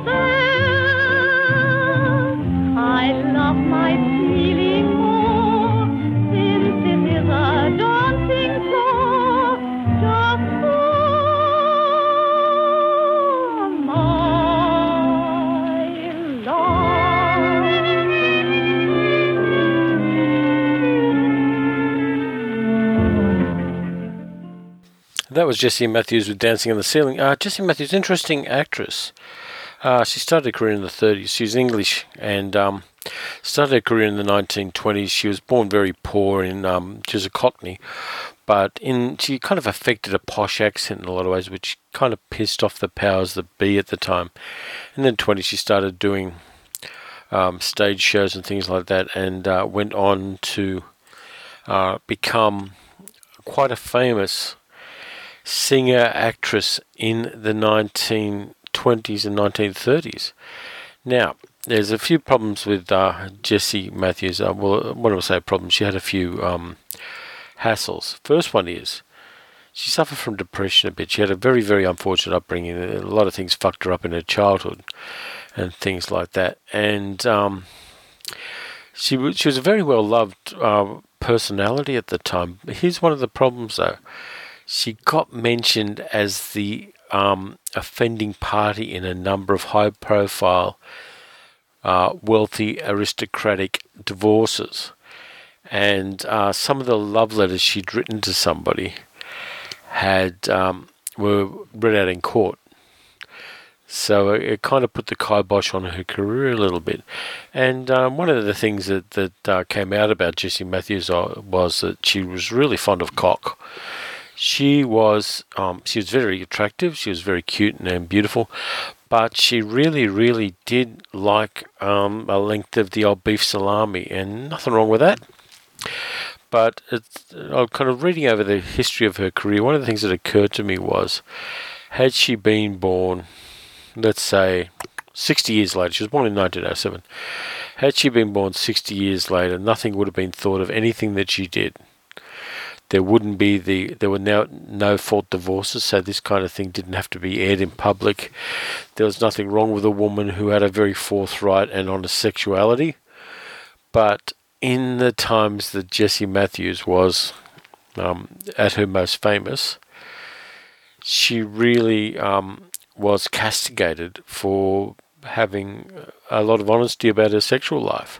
there. I love my feeling more since it is a dancing floor just for my love. That was Jessie Matthews with Dancing on the Ceiling. Jessie Matthews, interesting actress. She started her career in the 30s. She's English and started her career in the 1920s. She was born very poor she was a Cockney, but she kind of affected a posh accent in a lot of ways, which kind of pissed off the powers that be at the time. And then 20s she started doing stage shows and things like that, and went on to become quite a famous singer-actress in the 1920s and 1930s. Now, there's a few problems with Jessie Matthews. Well, when I say problems, she had a few hassles. First one is, she suffered from depression a bit. She had a very, very unfortunate upbringing. A lot of things fucked her up in her childhood and things like that. And she was a very well-loved personality at the time. Here's one of the problems, though. She got mentioned as the offending party in a number of high-profile, wealthy, aristocratic divorces. And some of the love letters she'd written to somebody were read out in court. So it kind of put the kibosh on her career a little bit. And one of the things that came out about Jessie Matthews was that she was really fond of cock. She was very attractive. She was very cute and beautiful, but she really, really did like a length of the old beef salami, and nothing wrong with that. But I'm kind of reading over the history of her career. One of the things that occurred to me was, had she been born, let's say, 60 years later, she was born in 1907. Had she been born 60 years later, nothing would have been thought of anything that she did. There were now no fault divorces, so this kind of thing didn't have to be aired in public. There was nothing wrong with a woman who had a very forthright and honest sexuality. But in the times that Jessie Matthews was at her most famous, she really was castigated for having a lot of honesty about her sexual life.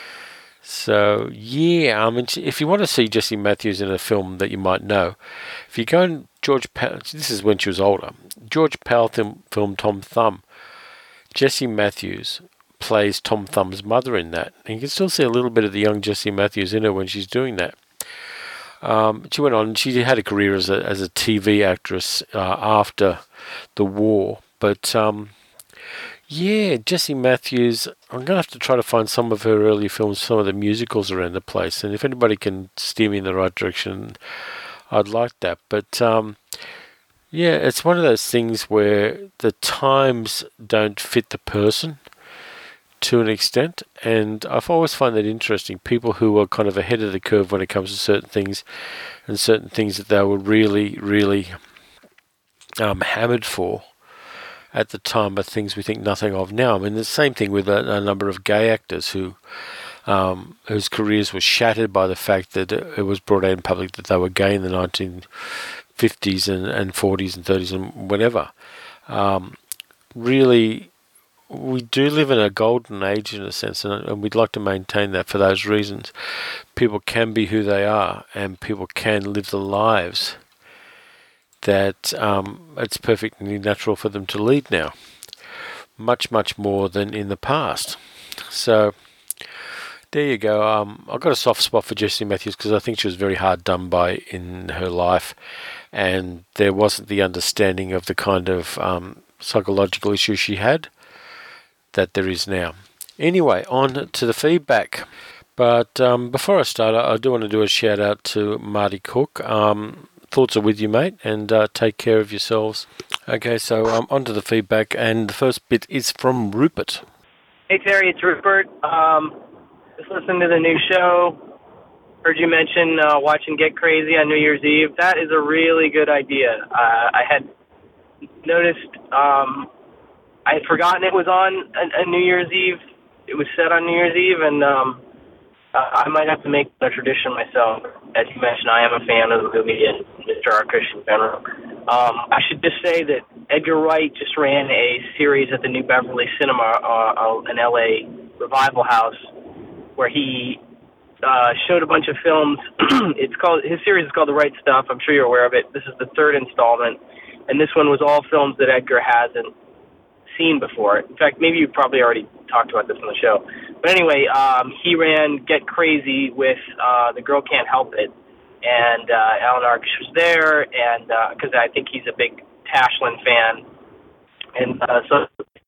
So, yeah, if you want to see Jessie Matthews in a film that you might know, if you go and this is when she was older, George Powell film Tom Thumb, Jessie Matthews plays Tom Thumb's mother in that. And you can still see a little bit of the young Jessie Matthews in her when she's doing that. She went on, she had a career as a TV actress after the war, but yeah, Jessie Matthews, I'm going to have to try to find some of her early films, some of the musicals around the place, and if anybody can steer me in the right direction, I'd like that. But yeah, it's one of those things where the times don't fit the person to an extent, and I've always found that interesting. People who are kind of ahead of the curve when it comes to certain things, and certain things that they were really, really hammered for at the time are things we think nothing of now. I mean, the same thing with a number of gay actors whose careers were shattered by the fact that it was brought out in public that they were gay in the 1950s and 40s and 30s and whatever. Really, we do live in a golden age in a sense, and we'd like to maintain that for those reasons. People can be who they are, and people can live the lives that it's perfectly natural for them to lead now. Much, much more than in the past. So, there you go. I've got a soft spot for Jessie Matthews because I think she was very hard done by in her life, and there wasn't the understanding of the kind of psychological issues she had that there is now. Anyway, on to the feedback. But before I start, I do want to do a shout out to Marty Cook. Thoughts are with you, mate, and take care of yourselves. Okay, so on to the feedback, and the first bit is from Rupert. Hey, Terry, it's Rupert. Just listening to the new show. Heard you mention watching Get Crazy on New Year's Eve. That is a really good idea. I had noticed I had forgotten it was on a New Year's Eve. It was set on New Year's Eve, and I might have to make a tradition myself. As you mentioned, I am a fan of the movie and Mr. Arkush in general. I should just say that Edgar Wright just ran a series at the New Beverly Cinema, an L.A. revival house, where he showed a bunch of films. His series is called The Right Stuff. I'm sure you're aware of it. This is the third installment, and this one was all films that Edgar hasn't seen before. In fact, maybe you probably already talked about this on the show. But anyway, he ran Get Crazy with The Girl Can't Help It, and Alan Arkush was there, and because I think he's a big Tashlin fan. And so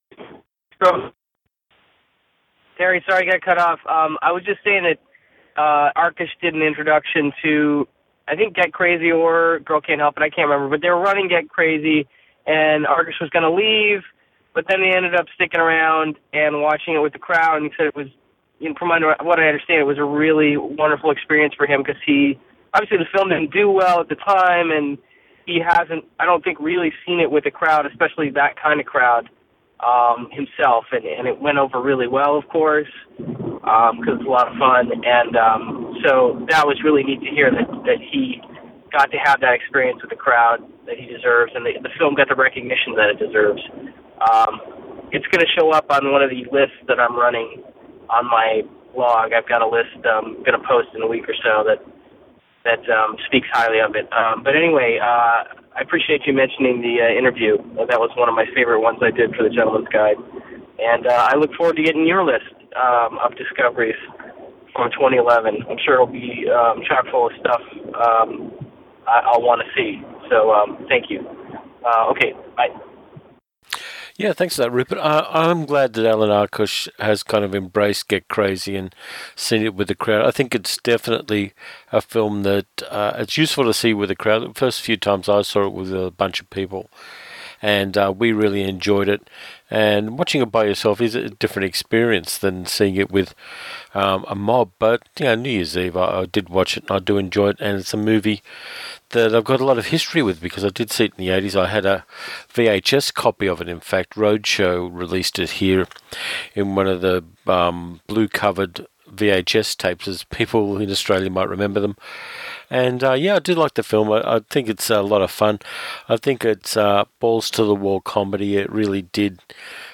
Terry, sorry I got cut off. I was just saying that Arkush did an introduction to, I think, Get Crazy or Girl Can't Help It, I can't remember, but they were running Get Crazy, and Arkush was going to leave, but then they ended up sticking around and watching it with the crowd, and he said it was, from what I understand, it was a really wonderful experience for him, because obviously the film didn't do well at the time, and he hasn't, I don't think, really seen it with the crowd, especially that kind of crowd himself, and it went over really well, of course, because it's a lot of fun, and so that was really neat to hear that he got to have that experience with the crowd that he deserves, and the film got the recognition that it deserves. It's going to show up on one of the lists that I'm running on my blog. I've got a list I'm going to post in a week or so that speaks highly of it. But anyway, I appreciate you mentioning the interview. That was one of my favorite ones I did for the Gentleman's Guide. And I look forward to getting your list of discoveries from 2011. I'm sure it'll be chock full of stuff I'll want to see. So thank you. Okay, bye. Yeah, thanks for that, Rupert. I'm glad that Alan Arkush has kind of embraced Get Crazy and seen it with the crowd. I think it's definitely a film that it's useful to see with the crowd. The first few times I saw it with a bunch of people, and we really enjoyed it. And watching it by yourself is a different experience than seeing it with a mob. But, New Year's Eve, I did watch it, and I do enjoy it, and it's a movie that I've got a lot of history with, because I did see it in the 80s. I had a VHS copy of it. In fact, Roadshow released it here in one of the blue-covered VHS tapes, as people in Australia might remember them. And, I do like the film. I think it's a lot of fun. I think it's balls-to-the-wall comedy. It really did...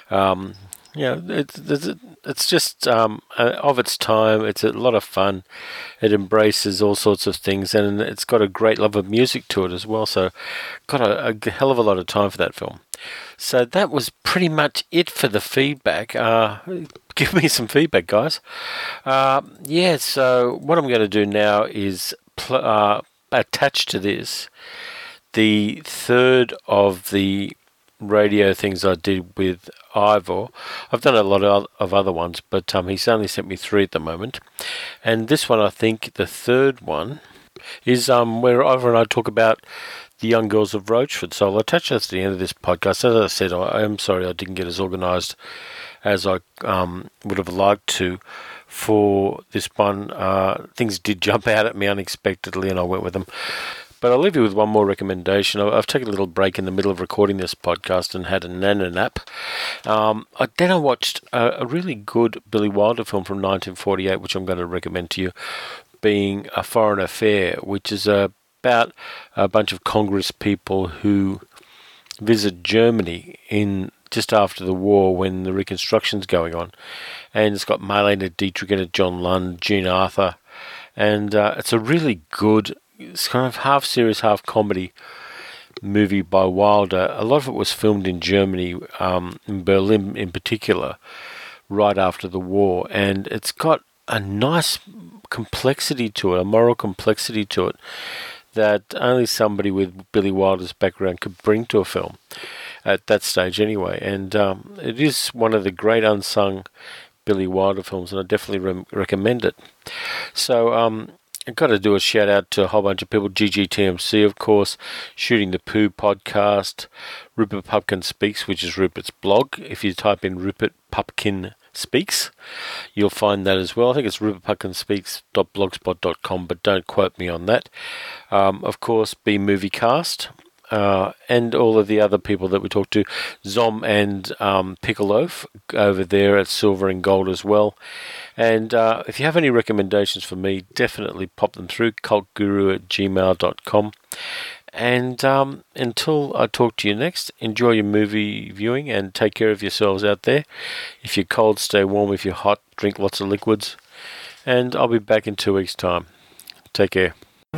it's just of its time. It's a lot of fun. It embraces all sorts of things, and it's got a great love of music to it as well. So, got a hell of a lot of time for that film. So that was pretty much it for the feedback. Give me some feedback, guys. So what I'm going to do now is attach to this the third of the radio things I did with Ivor. I've done a lot of other ones, but he's only sent me 3 at the moment. And this one, I think, the third one, is where Ivor and I talk about the young girls of Roachford. So I'll attach that to the end of this podcast. As I said, I am sorry I didn't get as organised as I would have liked to for this one. Things did jump out at me unexpectedly, and I went with them. But I'll leave you with one more recommendation. I've taken a little break in the middle of recording this podcast and had a nana nap. Then I watched a really good Billy Wilder film from 1948, which I'm going to recommend to you, being A Foreign Affair, which is about a bunch of Congress people who visit Germany in just after the war when the Reconstruction's going on. And it's got Marlene Dietrich in it, John Lund, Jean Arthur. And it's a really good... It's kind of half serious, half comedy movie by Wilder. A lot of it was filmed in Germany, in Berlin in particular, right after the war. And it's got a nice complexity to it, a moral complexity to it, that only somebody with Billy Wilder's background could bring to a film at that stage anyway. And it is one of the great unsung Billy Wilder films, and I definitely recommend it. So, I've got to do a shout out to a whole bunch of people. GGTMC, of course, Shooting the Poo podcast, Rupert Pupkin Speaks, which is Rupert's blog. If you type in Rupert Pupkin Speaks, you'll find that as well. I think it's rupertpupkinspeaks.blogspot.com, but don't quote me on that. Of course, B Movie Cast, and all of the other people that we talked to, Zom and Pickleloaf over there at Silver and Gold as well. And if you have any recommendations for me, definitely pop them through, cultguru@gmail.com. And until I talk to you next, enjoy your movie viewing and take care of yourselves out there. If you're cold, stay warm. If you're hot, drink lots of liquids. And I'll be back in 2 weeks' time. Take care.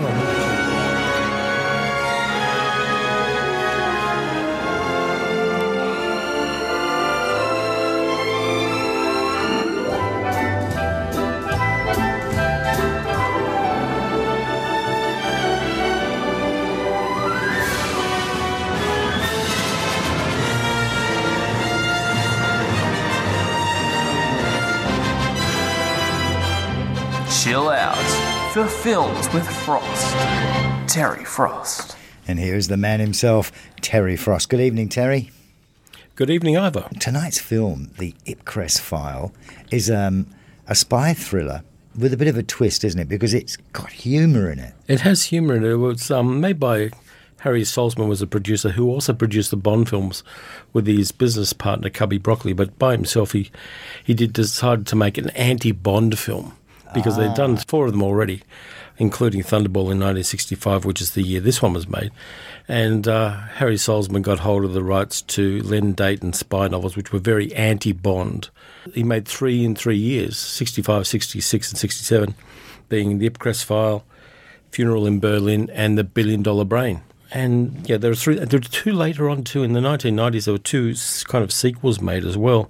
Chill out for Films with Frost. Terry Frost. And here's the man himself, Terry Frost. Good evening, Terry. Good evening, Ivor. Tonight's film, The Ipcress File, is a spy thriller with a bit of a twist, isn't it? Because it's got humour in it. It has humour in it. It was made by Harry Saltzman, was a producer who also produced the Bond films with his business partner, Cubby Broccoli. But by himself, he did decide to make an anti-Bond film, because they'd done 4 of them already, including Thunderball in 1965, which is the year this one was made. And Harry Saltzman got hold of the rights to Len Deighton's spy novels, which were very anti-Bond. He made 3 in 3 years, 65, 66 and 67, being The Ipcress File, Funeral in Berlin and The $1 Billion Brain. And yeah, there were 3. There were 2 later on too. In the 1990s, there were 2 kind of sequels made as well.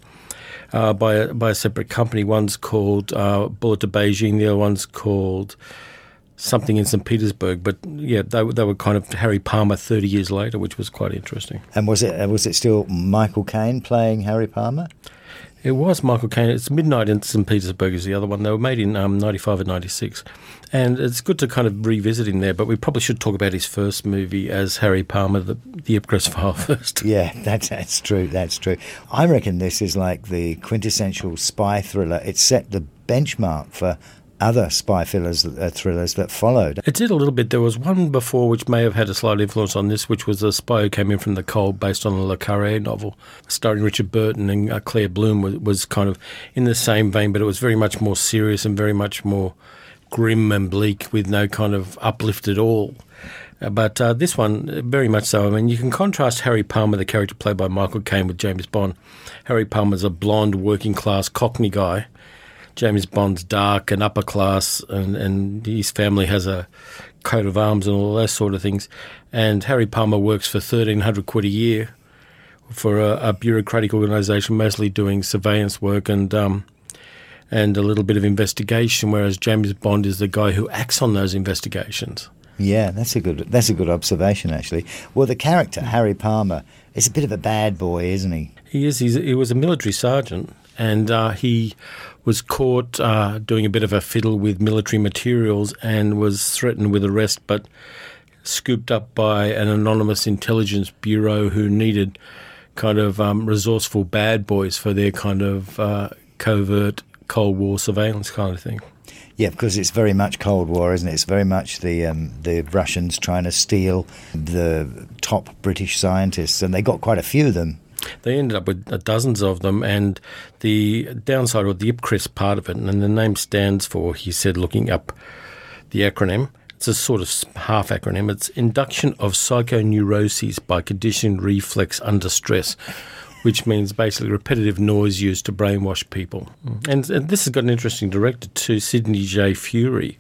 By a separate company. One's called Bullet to Beijing, the other one's called something in St. Petersburg. But yeah, they were kind of Harry Palmer 30 years later, which was quite interesting. And was it still Michael Caine playing Harry Palmer? It was Michael Caine. It's Midnight in St. Petersburg is the other one. They were made in 95 and 96. And it's good to kind of revisit him there, but we probably should talk about his first movie as Harry Palmer, the Ipcress File first. Yeah, that's true. That's true. I reckon this is like the quintessential spy thriller. It set the benchmark for other spy thrillers that followed. It did a little bit. There was one before which may have had a slight influence on this, which was A Spy Who Came In From the Cold, based on a Le Carré novel, starring Richard Burton, and Claire Bloom was kind of in the same vein, but it was very much more serious and very much more grim and bleak, with no kind of uplift at all. But this one, very much so. I mean, you can contrast Harry Palmer, the character played by Michael Caine, with James Bond. Harry Palmer's a blonde, working-class Cockney guy. James Bond's dark and upper class, and his family has a coat of arms and all those sort of things. And Harry Palmer works for £1,300 a year for a bureaucratic organisation, mostly doing surveillance work and a little bit of investigation, whereas James Bond is the guy who acts on those investigations. Yeah, that's a good observation, actually. Well, the character, Harry Palmer, is a bit of a bad boy, isn't he? He is. He was a military sergeant, and he was caught doing a bit of a fiddle with military materials and was threatened with arrest, but scooped up by an anonymous intelligence bureau who needed kind of resourceful bad boys for their kind of covert Cold War surveillance kind of thing. Yeah, because it's very much Cold War, isn't it? It's very much the Russians trying to steal the top British scientists, and they got quite a few of them. They ended up with dozens of them, and the downside of the Ipcress part of it, and the name stands for, he said, looking up the acronym, it's a sort of half acronym, it's Induction of Psychoneuroses by Conditioned Reflex Under Stress, which means basically repetitive noise used to brainwash people. And this has got an interesting director too, Sidney J. Furie,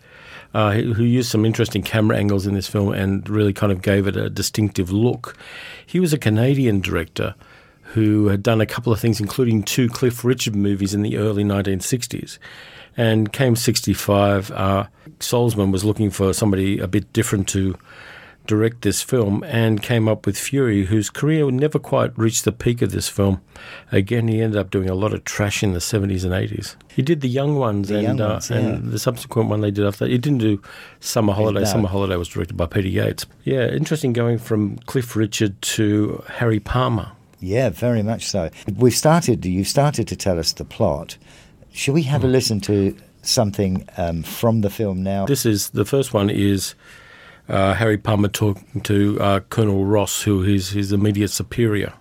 who used some interesting camera angles in this film and really kind of gave it a distinctive look. He was a Canadian director who had done a couple of things, including 2 Cliff Richard movies in the early 1960s. And came 65, Saltzman was looking for somebody a bit different to direct this film, and came up with Furie, whose career never quite reached the peak of this film. Again, he ended up doing a lot of trash in the 70s and 80s. He did The Young Ones, and the subsequent one they did after that. He didn't do Summer Holiday. Summer Holiday was directed by Peter Yates. Yeah, interesting going from Cliff Richard to Harry Palmer. Yeah, very much so. You've started to tell us the plot. Shall we have a listen to something from the film now? The first one is Harry Palmer talking to Colonel Ross, who is his immediate superior.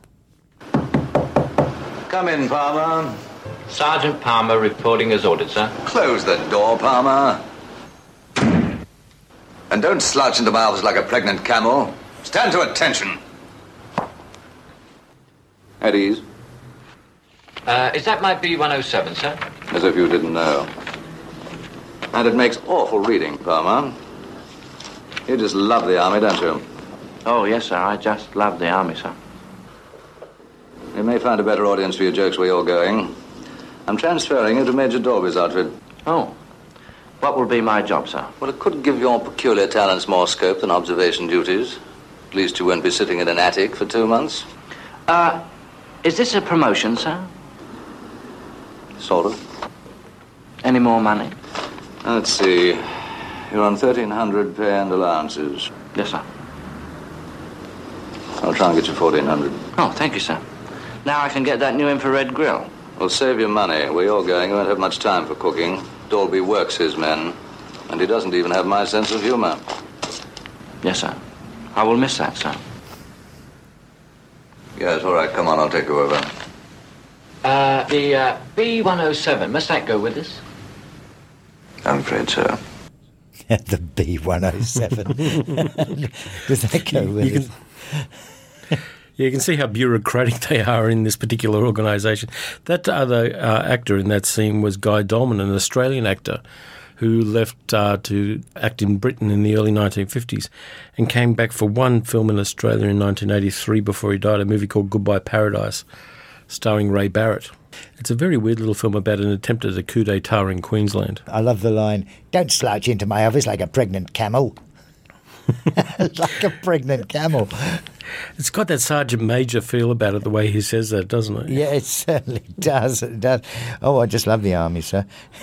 Come in, Palmer. Sergeant Palmer reporting as ordered, sir. Close the door, Palmer. And don't slouch into my office like a pregnant camel. Stand to attention. At ease. Is that my B-107, sir? As if you didn't know. And it makes awful reading, Palmer. You just love the army, don't you? Oh, yes, sir. I just love the army, sir. You may find a better audience for your jokes where you're going. I'm transferring you to Major Dorby's outfit. Oh. What will be my job, sir? Well, it could give your peculiar talents more scope than observation duties. At least you won't be sitting in an attic for 2 months. Is this a promotion, sir? Sort of. Any more money? Let's see. You're on 1,300 pay and allowances. Yes, sir. I'll try and get you 1,400. Oh, thank you, sir. Now I can get that new infrared grill. Well, save your money. Where you're going, you won't have much time for cooking. Dolby works his men, and he doesn't even have my sense of humor. Yes, sir. I will miss that, sir. Yes, all right. Come on, I'll take you over. The B-107, must that go with us? I'm afraid so. The B-107. Does that go with it? Yeah, you can see how bureaucratic they are in this particular organisation. That other actor in that scene was Guy Dolman, an Australian actor who left to act in Britain in the early 1950s and came back for one film in Australia in 1983 before he died, a movie called Goodbye Paradise, starring Ray Barrett. It's a very weird little film about an attempt at a coup d'etat in Queensland. I love the line, "Don't slouch into my office like a pregnant camel." Like a pregnant camel. It's got that Sergeant Major feel about it, the way he says that, doesn't it? Yeah, it certainly does. It does. Oh, I just love the army, sir.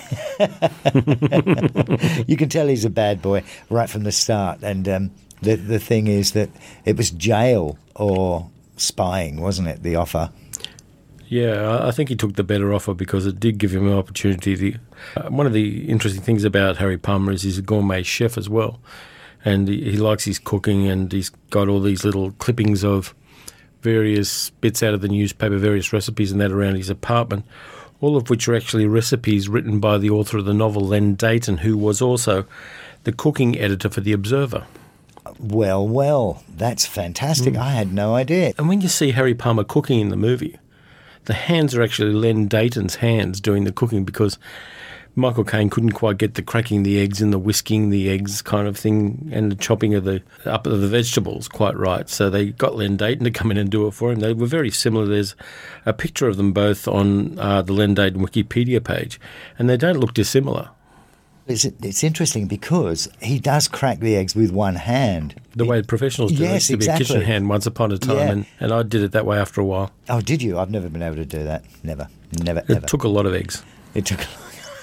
You can tell he's a bad boy right from the start. And the thing is that it was jail or spying, wasn't it, the offer? Yeah, I think he took the better offer because it did give him an opportunity. One of the interesting things about Harry Palmer is he's a gourmet chef as well. And he likes his cooking, and he's got all these little clippings of various bits out of the newspaper, various recipes and that around his apartment, all of which are actually recipes written by the author of the novel, Len Deighton, who was also the cooking editor for The Observer. Well, that's fantastic. I had no idea. And when you see Harry Palmer cooking in the movie, the hands are actually Len Deighton's hands doing the cooking because Michael Caine couldn't quite get the cracking the eggs and the whisking the eggs kind of thing and the chopping of the vegetables quite right. So they got Len Deighton to come in and do it for him. They were very similar. There's a picture of them both on the Len Deighton Wikipedia page, and they don't look dissimilar. It's interesting because he does crack the eggs with one hand. The way professionals do it. Yes, it used to be a kitchen hand once upon a time, and I did it that way after a while. Oh, did you? I've never been able to do that. Never, ever. It took a lot of eggs. It took a lot.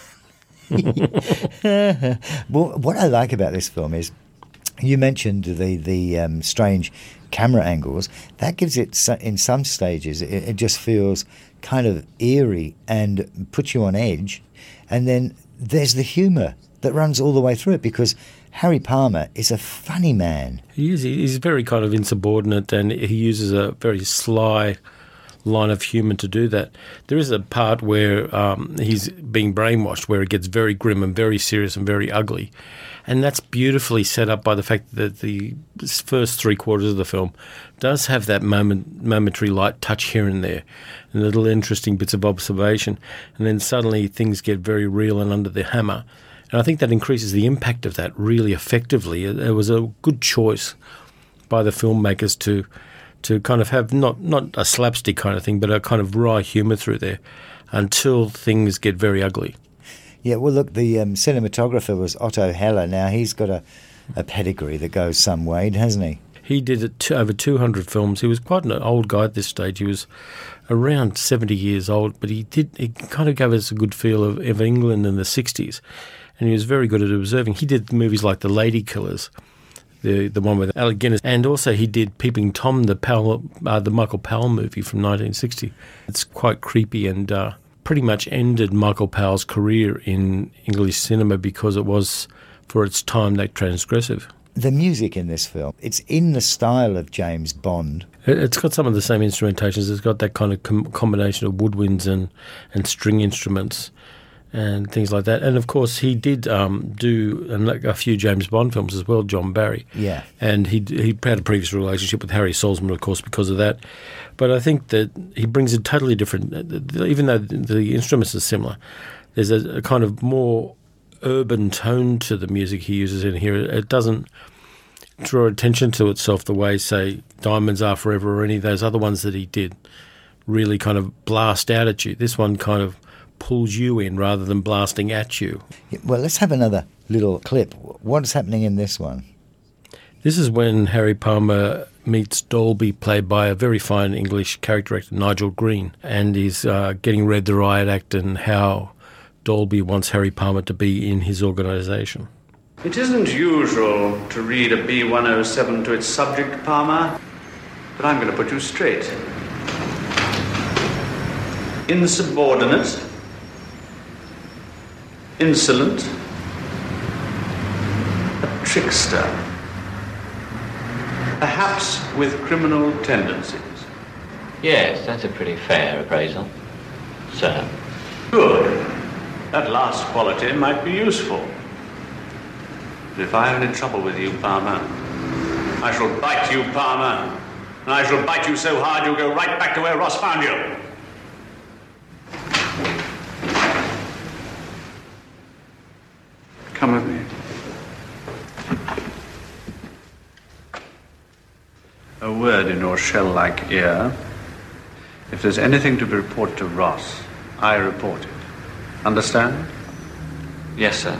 Well, what I like about this film is you mentioned the strange camera angles. That gives it, in some stages, it just feels kind of eerie and puts you on edge. And then there's the humour that runs all the way through it because Harry Palmer is a funny man. He is. He's very kind of insubordinate, and he uses a very sly line of humour to do that. There is a part where he's being brainwashed, where it gets very grim and very serious and very ugly, and that's beautifully set up by the fact that the first 3/4 of the film does have that momentary light touch here and there, and little interesting bits of observation, and then suddenly things get very real and under the hammer, and I think that increases the impact of that really effectively. It was a good choice by the filmmakers to kind of have not a slapstick kind of thing, but a kind of wry humour through there until things get very ugly. Yeah, well, look, the cinematographer was Otto Heller. Now, he's got a pedigree that goes some way, hasn't he? He did over 200 films. He was quite an old guy at this stage. He was around 70 years old, but he kind of gave us a good feel of England in the 60s, and he was very good at observing. He did movies like The Lady Killers, the one with Alec Guinness, and also he did Peeping Tom, the Michael Powell movie from 1960. It's quite creepy and pretty much ended Michael Powell's career in English cinema because it was, for its time, that transgressive. The music in this film, it's in the style of James Bond. It's got some of the same instrumentations. It's got that kind of combination of woodwinds and string instruments and things like that. And, of course, he did do a few James Bond films as well, John Barry. Yeah. And he had a previous relationship with Harry Saltzman, of course, because of that. But I think that he brings a totally different, even though the instruments are similar, there's a kind of more urban tone to the music he uses in here. It doesn't draw attention to itself the way, say, Diamonds Are Forever or any of those other ones that he did really kind of blast out at you. This one kind of pulls you in rather than blasting at you. Well, let's have another little clip. What's happening in this one? This is when Harry Palmer meets Dolby, played by a very fine English character actor, Nigel Green, and he's getting read the riot act and how Dolby wants Harry Palmer to be in his organisation. It isn't usual to read a B-107 to its subject, Palmer, but I'm going to put you straight. Insubordinate, insolent, a trickster, perhaps with criminal tendencies. Yes, that's a pretty fair appraisal, sir. Good. That last quality might be useful. But if I have any trouble with you, Palmer, I shall bite you, Palmer. And I shall bite you so hard you'll go right back to where Ross found you. Come with me. A word in your shell-like ear. If there's anything to be reported to Ross, I report it. Understand? Yes, sir.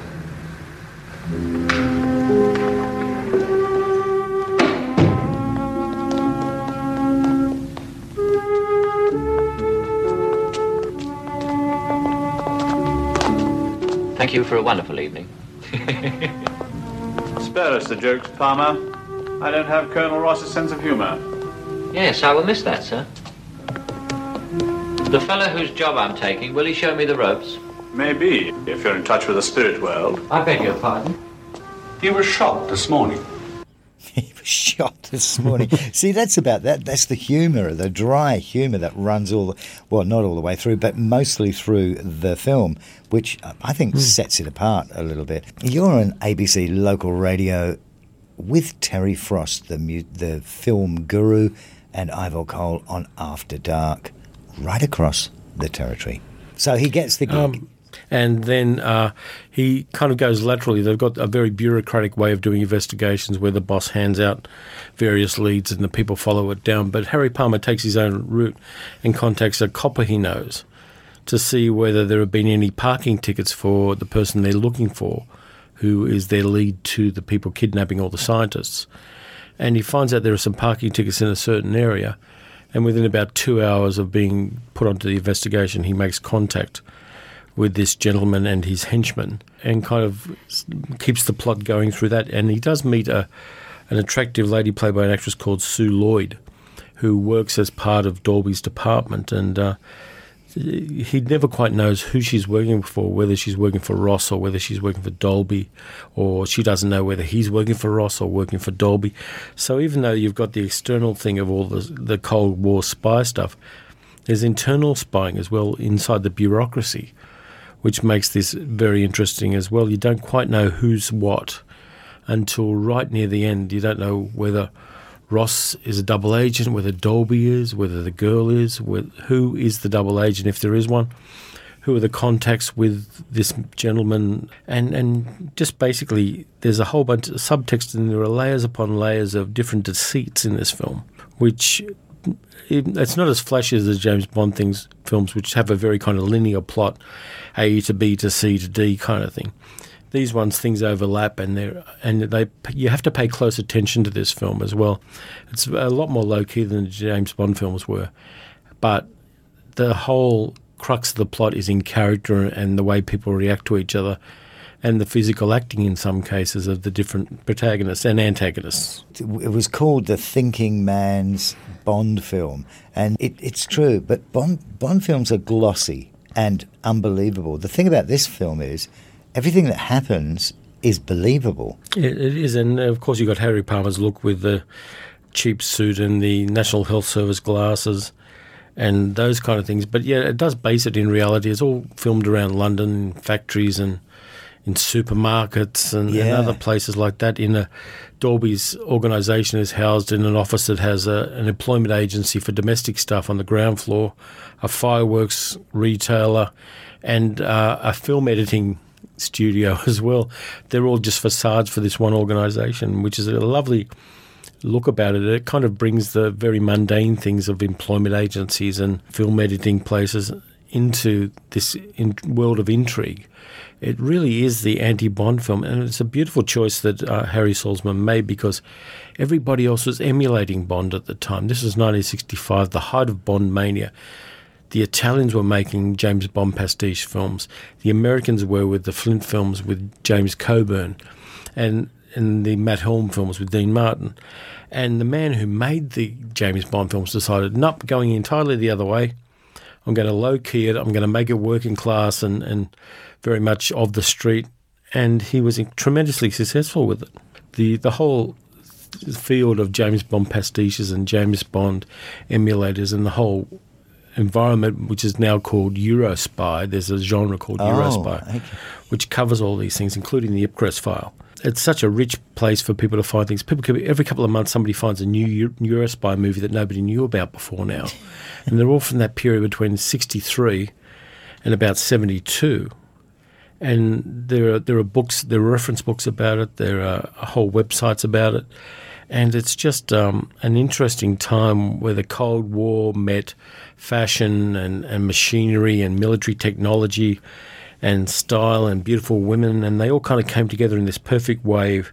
Thank you for a wonderful evening. Spare us the jokes, Palmer. I don't have Colonel Ross's sense of humour. Yes, I will miss that, sir. The fellow whose job I'm taking, will he show me the ropes? Maybe, if you're in touch with the spirit world. I beg your pardon? He was shot this morning. He was shot this morning. See, that's about that. That's the humour, the dry humour that runs not all the way through, but mostly through the film, which I think sets it apart a little bit. You're on ABC local radio with Terry Frost, the film guru, and Ivor Cole on After Dark, right across the territory. So he gets the gig. And then he kind of goes laterally. They've got a very bureaucratic way of doing investigations where the boss hands out various leads and the people follow it down. But Harry Palmer takes his own route and contacts a copper he knows to see whether there have been any parking tickets for the person they're looking for, who is their lead to the people kidnapping all the scientists. And he finds out there are some parking tickets in a certain area. And within about 2 hours of being put onto the investigation, he makes contact with this gentleman and his henchman and kind of keeps the plot going through that. And he does meet an attractive lady played by an actress called Sue Lloyd, who works as part of Dolby's department. And he never quite knows who she's working for, whether she's working for Ross or whether she's working for Dolby, or she doesn't know whether he's working for Ross or working for Dolby. So even though you've got the external thing of all the Cold War spy stuff, there's internal spying as well inside the bureaucracy, which makes this very interesting as well. You don't quite know who's what until right near the end. You don't know whether Ross is a double agent, whether Dolby is, whether the girl is, who is the double agent if there is one, who are the contacts with this gentleman, and just basically there's a whole bunch of subtext and there are layers upon layers of different deceits in this film, which it's not as flashy as the James Bond films, which have a very kind of linear plot, A to B to C to D kind of thing. These ones, things overlap, and you have to pay close attention to this film as well. It's a lot more low-key than the James Bond films were, but the whole crux of the plot is in character and the way people react to each other, and the physical acting in some cases of the different protagonists and antagonists. It was called the thinking man's Bond film, and it's true, but Bond films are glossy and unbelievable. The thing about this film is everything that happens is believable. It is, and of course you got Harry Palmer's look with the cheap suit and the National Health Service glasses and those kind of things. But yeah, it does base it in reality. It's all filmed around London, in factories and in supermarkets and other places like that. Dolby's organisation is housed in an office that has an employment agency for domestic stuff on the ground floor, a fireworks retailer, and a film editing studio as well. They're all just facades for this one organisation, which is a lovely look about it. It kind of brings the very mundane things of employment agencies and film editing places into this world of intrigue. It really is the anti-Bond film, and it's a beautiful choice that Harry Saltzman made, because everybody else was emulating Bond at the time. This was 1965, the height of Bond mania. The Italians were making James Bond pastiche films. The Americans were with the Flint films with James Coburn, and the Matt Helm films with Dean Martin. And the man who made the James Bond films decided, nope, going entirely the other way. I'm going to low-key it. I'm going to make it working class and very much of the street. And he was tremendously successful with it. The whole field of James Bond pastiches and James Bond emulators and the whole environment, which is now called Eurospy. There's a genre called Eurospy, which covers all these things, including the Ipcress file. It's such a rich place for people to find things. Every couple of months, somebody finds a new Eurospy movie that nobody knew about before now. And they're all from that period between 63 and about 72. And there are books, there are reference books about it, there are whole websites about it. And it's just an interesting time where the Cold War met fashion and machinery and military technology and style and beautiful women, and they all kind of came together in this perfect wave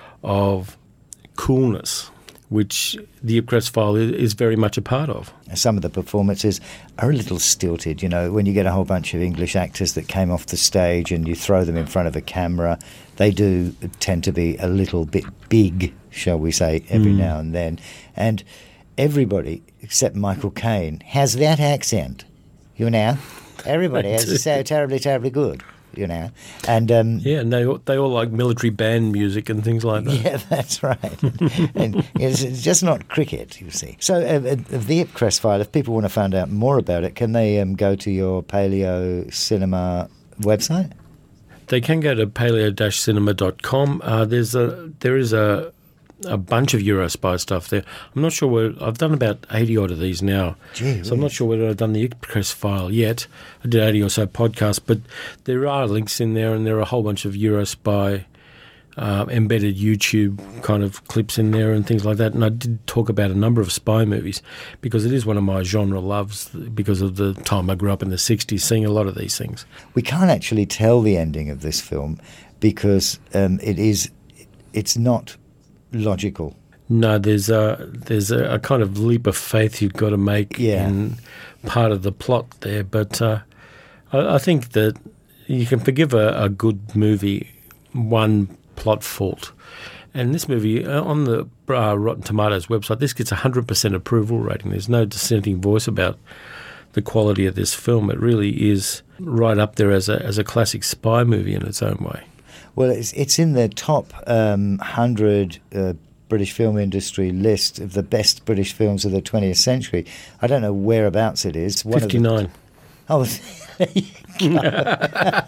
of coolness, which the Ipcress file is very much a part of. Some of the performances are a little stilted, you know, when you get a whole bunch of English actors that came off the stage and you throw them in front of a camera, they do tend to be a little bit big, shall we say, every now and then. And everybody, except Michael Caine, has that accent, you know. Everybody is so terribly, terribly good, you know. And and they all like military band music and things like that. Yeah, that's right. And it's just not cricket, you see. So the Ipcress file, if people want to find out more about it, can they go to your Paleo Cinema website? They can go to paleo-cinema.com. There is a bunch of Eurospy stuff there. I'm not sure where I've done about 80 odd of these now. Gee, so I'm not sure whether I've done the Ipcress file yet. I did 80 or so podcasts, but there are links in there, and there are a whole bunch of Eurospy embedded YouTube kind of clips in there and things like that. And I did talk about a number of spy movies because it is one of my genre loves because of the time I grew up in the 60s, seeing a lot of these things. We can't actually tell the ending of this film because it's not logical. No, there's a kind of leap of faith you've got to make in part of the plot there. But I think that you can forgive a good movie one plot fault. And this movie, on the Rotten Tomatoes website, this gets 100% approval rating. There's no dissenting voice about the quality of this film. It really is right up there as a classic spy movie in its own way. Well, it's in the top 100 British film industry list of the best British films of the 20th century. I don't know whereabouts it is. 59. Oh, there you go.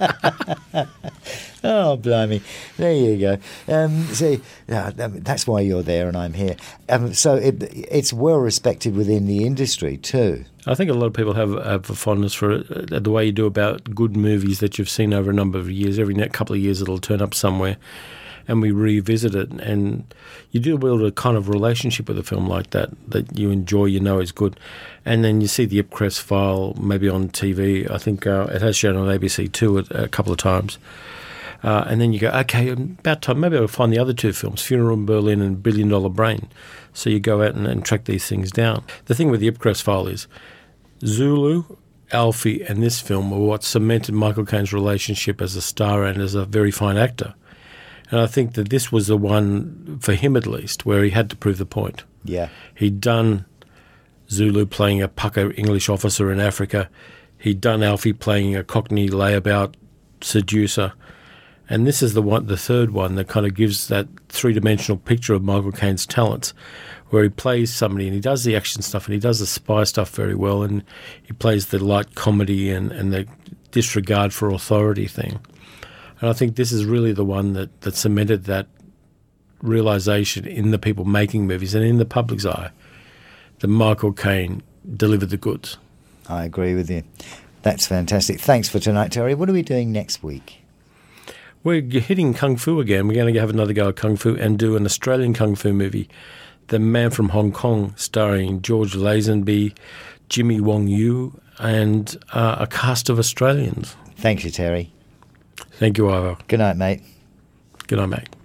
Oh, blimey. There you go. See, that's why you're there and I'm here. So it's well respected within the industry too. I think a lot of people have a fondness for it, the way you do about good movies that you've seen over a number of years. Every couple of years it'll turn up somewhere and we revisit it. And you do build a kind of relationship with a film like that you enjoy, you know is good. And then you see the Ipcress file maybe on TV. I think it has shown on ABC too a couple of times. And then you go, okay, about time, maybe I'll find the other two films, Funeral in Berlin and $1 Billion Brain. So you go out and track these things down. The thing with the Ipcress file is Zulu, Alfie and this film were what cemented Michael Caine's relationship as a star and as a very fine actor. And I think that this was the one, for him at least, where he had to prove the point. Yeah. He'd done Zulu playing a pucker English officer in Africa. He'd done Alfie playing a Cockney layabout seducer. And this is the third one that kind of gives that three-dimensional picture of Michael Caine's talents, where he plays somebody and he does the action stuff and he does the spy stuff very well, and he plays the light comedy and the disregard for authority thing. And I think this is really the one that cemented that realisation in the people making movies and in the public's eye that Michael Caine delivered the goods. I agree with you. That's fantastic. Thanks for tonight, Terry. What are we doing next week? We're hitting Kung Fu again. We're going to have another go at Kung Fu and do an Australian Kung Fu movie, The Man from Hong Kong, starring George Lazenby, Jimmy Wong Yu, and a cast of Australians. Thank you, Terry. Thank you, Ivor. Good night, mate. Good night, mate.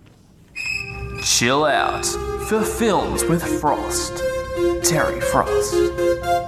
Chill out for Films with Frost. Terry Frost.